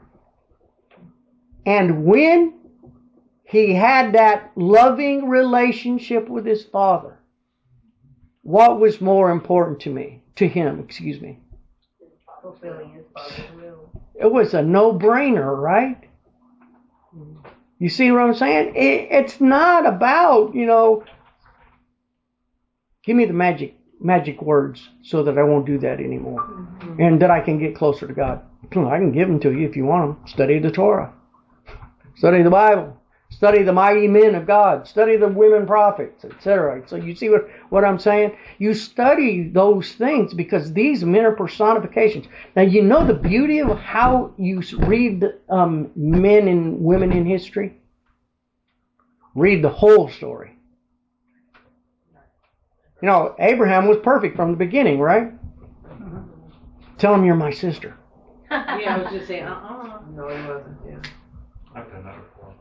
And when he had that loving relationship with his Father, what was more important to me? To him, excuse me. Fulfilling his Father's will. It was a no-brainer, right? You see what I'm saying? It, it's not about, you know, give me the magic magic words so that I won't do that anymore. Mm-hmm. And that I can get closer to God. I can give them to you if you want them. Study the Torah. Study the Bible. Study the mighty men of God. Study the women prophets, et cetera. So you see what, what I'm saying? You study those things because these men are personifications. Now you know the beauty of how you read um, men and women in history? Read the whole story. You know, Abraham was perfect from the beginning, right? Tell him you're my sister. Yeah, I was just saying, uh-uh. No, he wasn't. Yeah. I've done that before.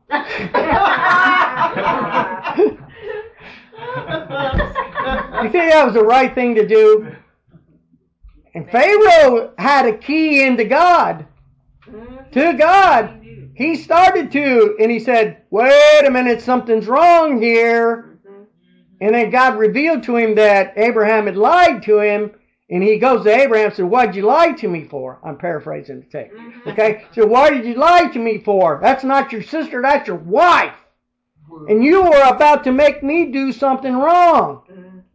You think that was the right thing to do? And Pharaoh had a key into God. To God. He started to, and he said, wait a minute, something's wrong here. And then God revealed to him that Abraham had lied to him. And he goes to Abraham and said, why'd you lie to me for? I'm paraphrasing the text. Okay? So why did you lie to me for? That's not your sister, that's your wife. And you were about to make me do something wrong.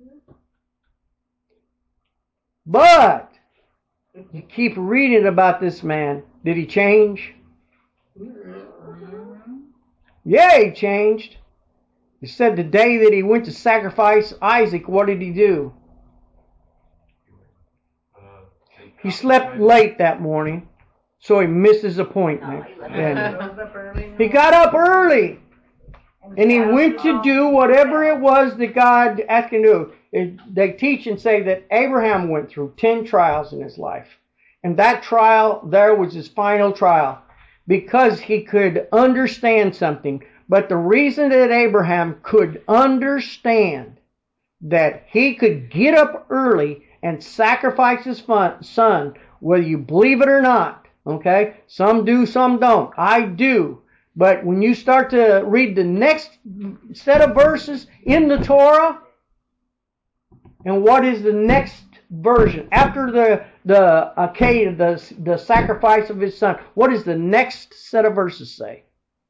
But you keep reading about this man. Did he change? Yeah, he changed. It said the day that he went to sacrifice Isaac, what did he do? He slept late that morning, so he missed his appointment. And he got up early, and he went to do whatever it was that God asked him to do. It, they teach and say that Abraham went through ten trials in his life. And that trial there was his final trial, because he could understand something. But the reason that Abraham could understand that he could get up early and sacrifice his son, whether you believe it or not, okay? Some do, some don't. I do. But when you start to read the next set of verses in the Torah, and what is the next version? After the the Akedah, the, the sacrifice of his son, what does the next set of verses say?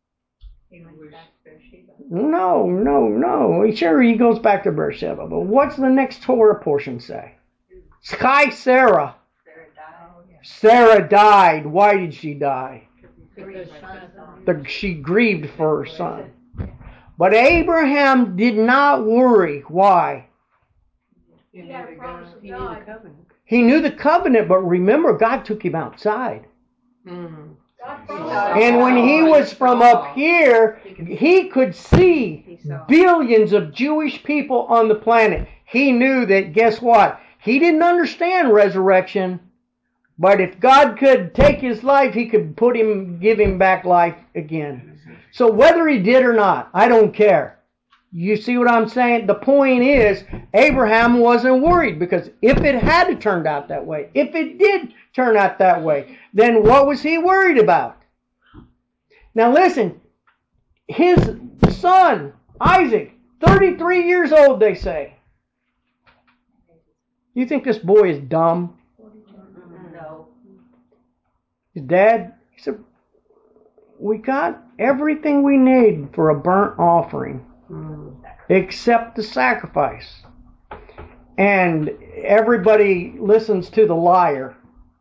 No, no, no. Sure, he goes back to Beersheba, but what's the next Torah portion say? Sky Sarah. Sarah died. Why did she die? The, she grieved for her son. But Abraham did not worry. Why? He had a promise of God. He knew the covenant, but remember, God took him outside. Mm. And when he was from up here, he could see billions of Jewish people on the planet. He knew that, guess what? He didn't understand resurrection, but if God could take his life, he could put him, give him back life again. So whether he did or not, I don't care. You see what I'm saying? The point is, Abraham wasn't worried, because if it had turned out that way, if it did turn out that way, then what was he worried about? Now listen, his son, Isaac, thirty-three years old, they say. You think this boy is dumb? No. His dad, he said, we got everything we need for a burnt offering. Except the sacrifice. And everybody listens to the liar.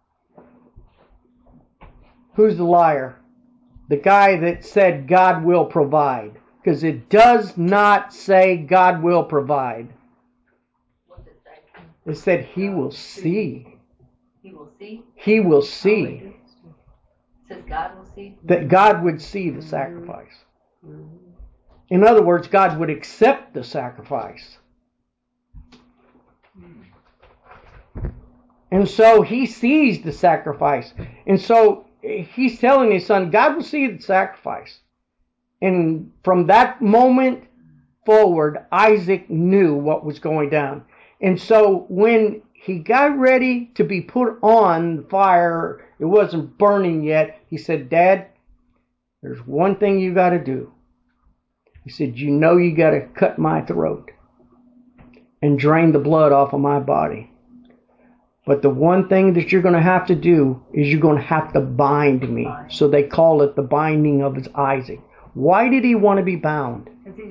Who's the liar? The guy that said God will provide. Because it does not say God will provide. What's it say? It said he will see. He will see? He will see. It says God will see? That God would see the sacrifice. In other words, God would accept the sacrifice. And so he sees the sacrifice. And so he's telling his son, God will see the sacrifice. And from that moment forward, Isaac knew what was going down. And so when he got ready to be put on the fire, it wasn't burning yet, he said, Dad, there's one thing you got to do. He said, you know you got to cut my throat and drain the blood off of my body. But the one thing that you're going to have to do is you're going to have to bind me. So they call it the binding of his Isaac. Why did he want to be bound?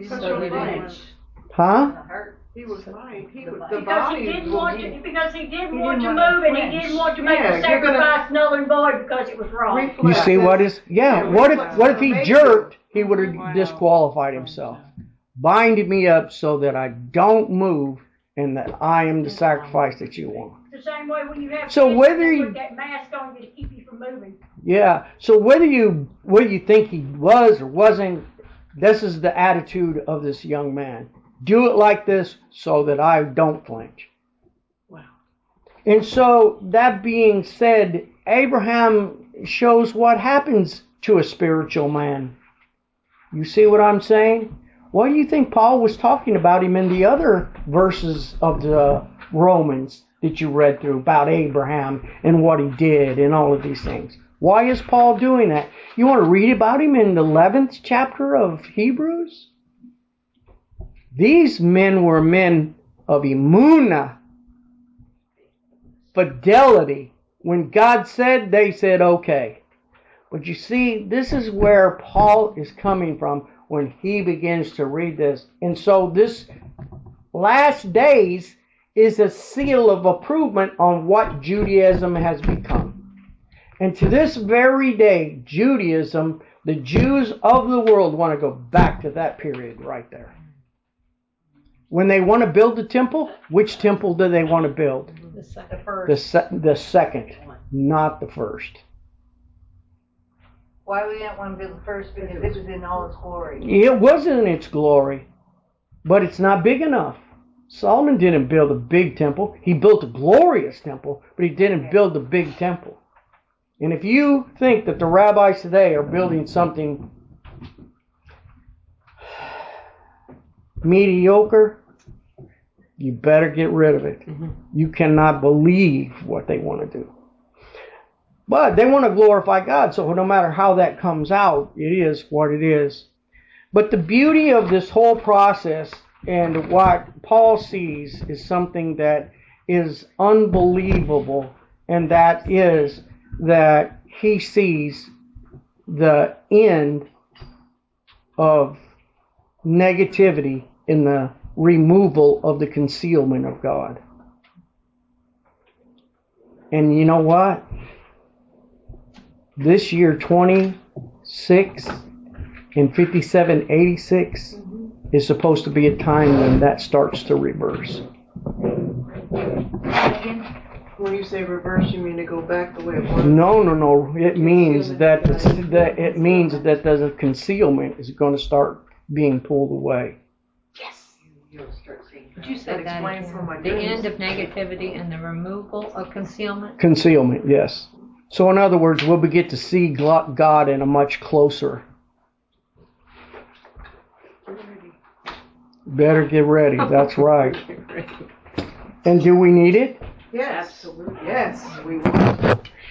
Huh? He was fine. He was, the Because body he didn't will want be- to, because he didn't He want to didn't want move, to and he flinch. didn't want to make Yeah, the you're gonna- sacrifice null and void because it was wrong. reflect. You see what is? Yeah. Yeah, What if? reflect What if he the jerked? He would have Wow. disqualified himself. Bind me up so that I don't move, and that I am the sacrifice that you want. It's the same way when you have So kids, whether they you- put that mask on you to keep you from moving. Yeah. So whether you whether you think he was or wasn't, this is the attitude of this young man. Do it like this so that I don't flinch. Wow. And so that being said, Abraham shows what happens to a spiritual man. You see what I'm saying? What do you think Paul was talking about him in the other verses of the Romans that you read through about Abraham and what he did and all of these things? Why is Paul doing that? You want to read about him in the eleventh chapter of Hebrews? These men were men of emunah, fidelity. When God said, they said, okay. But you see, this is where Paul is coming from when he begins to read this. And so this last days is a seal of approval on what Judaism has become. And to this very day, Judaism, the Jews of the world want to go back to that period right there. When they want to build the temple, which temple do they want to build? The The second. first. The se- the second, not the first. Why we didn't want to build the first? Because it was in all its glory. It wasn't in its glory, but it's not big enough. Solomon didn't build a big temple. He built a glorious temple, but he didn't build a big temple. And if you think that the rabbis today are building something mediocre, you better get rid of it. Mhm. You cannot believe what they want to do. But they want to glorify God, so no matter how that comes out, it is what it is. But the beauty of this whole process and what Paul sees is something that is unbelievable, and that is that he sees the end of negativity in the removal of the concealment of God. And you know what? This year twenty-six and fifty-seven eighty-six is supposed to be a time when that starts to reverse. When you say reverse, you mean to go back the way it was? No, no, no. It means that the, that it means that the concealment is going to start being pulled away. You'll start seeing. Would you That say that explains for my again? The goodness. end of negativity and the removal of concealment? Concealment, yes. So in other words, we'll get to see God in a much closer. Better get ready. That's right. And do we need it? Yes. Absolutely. Yes, we will.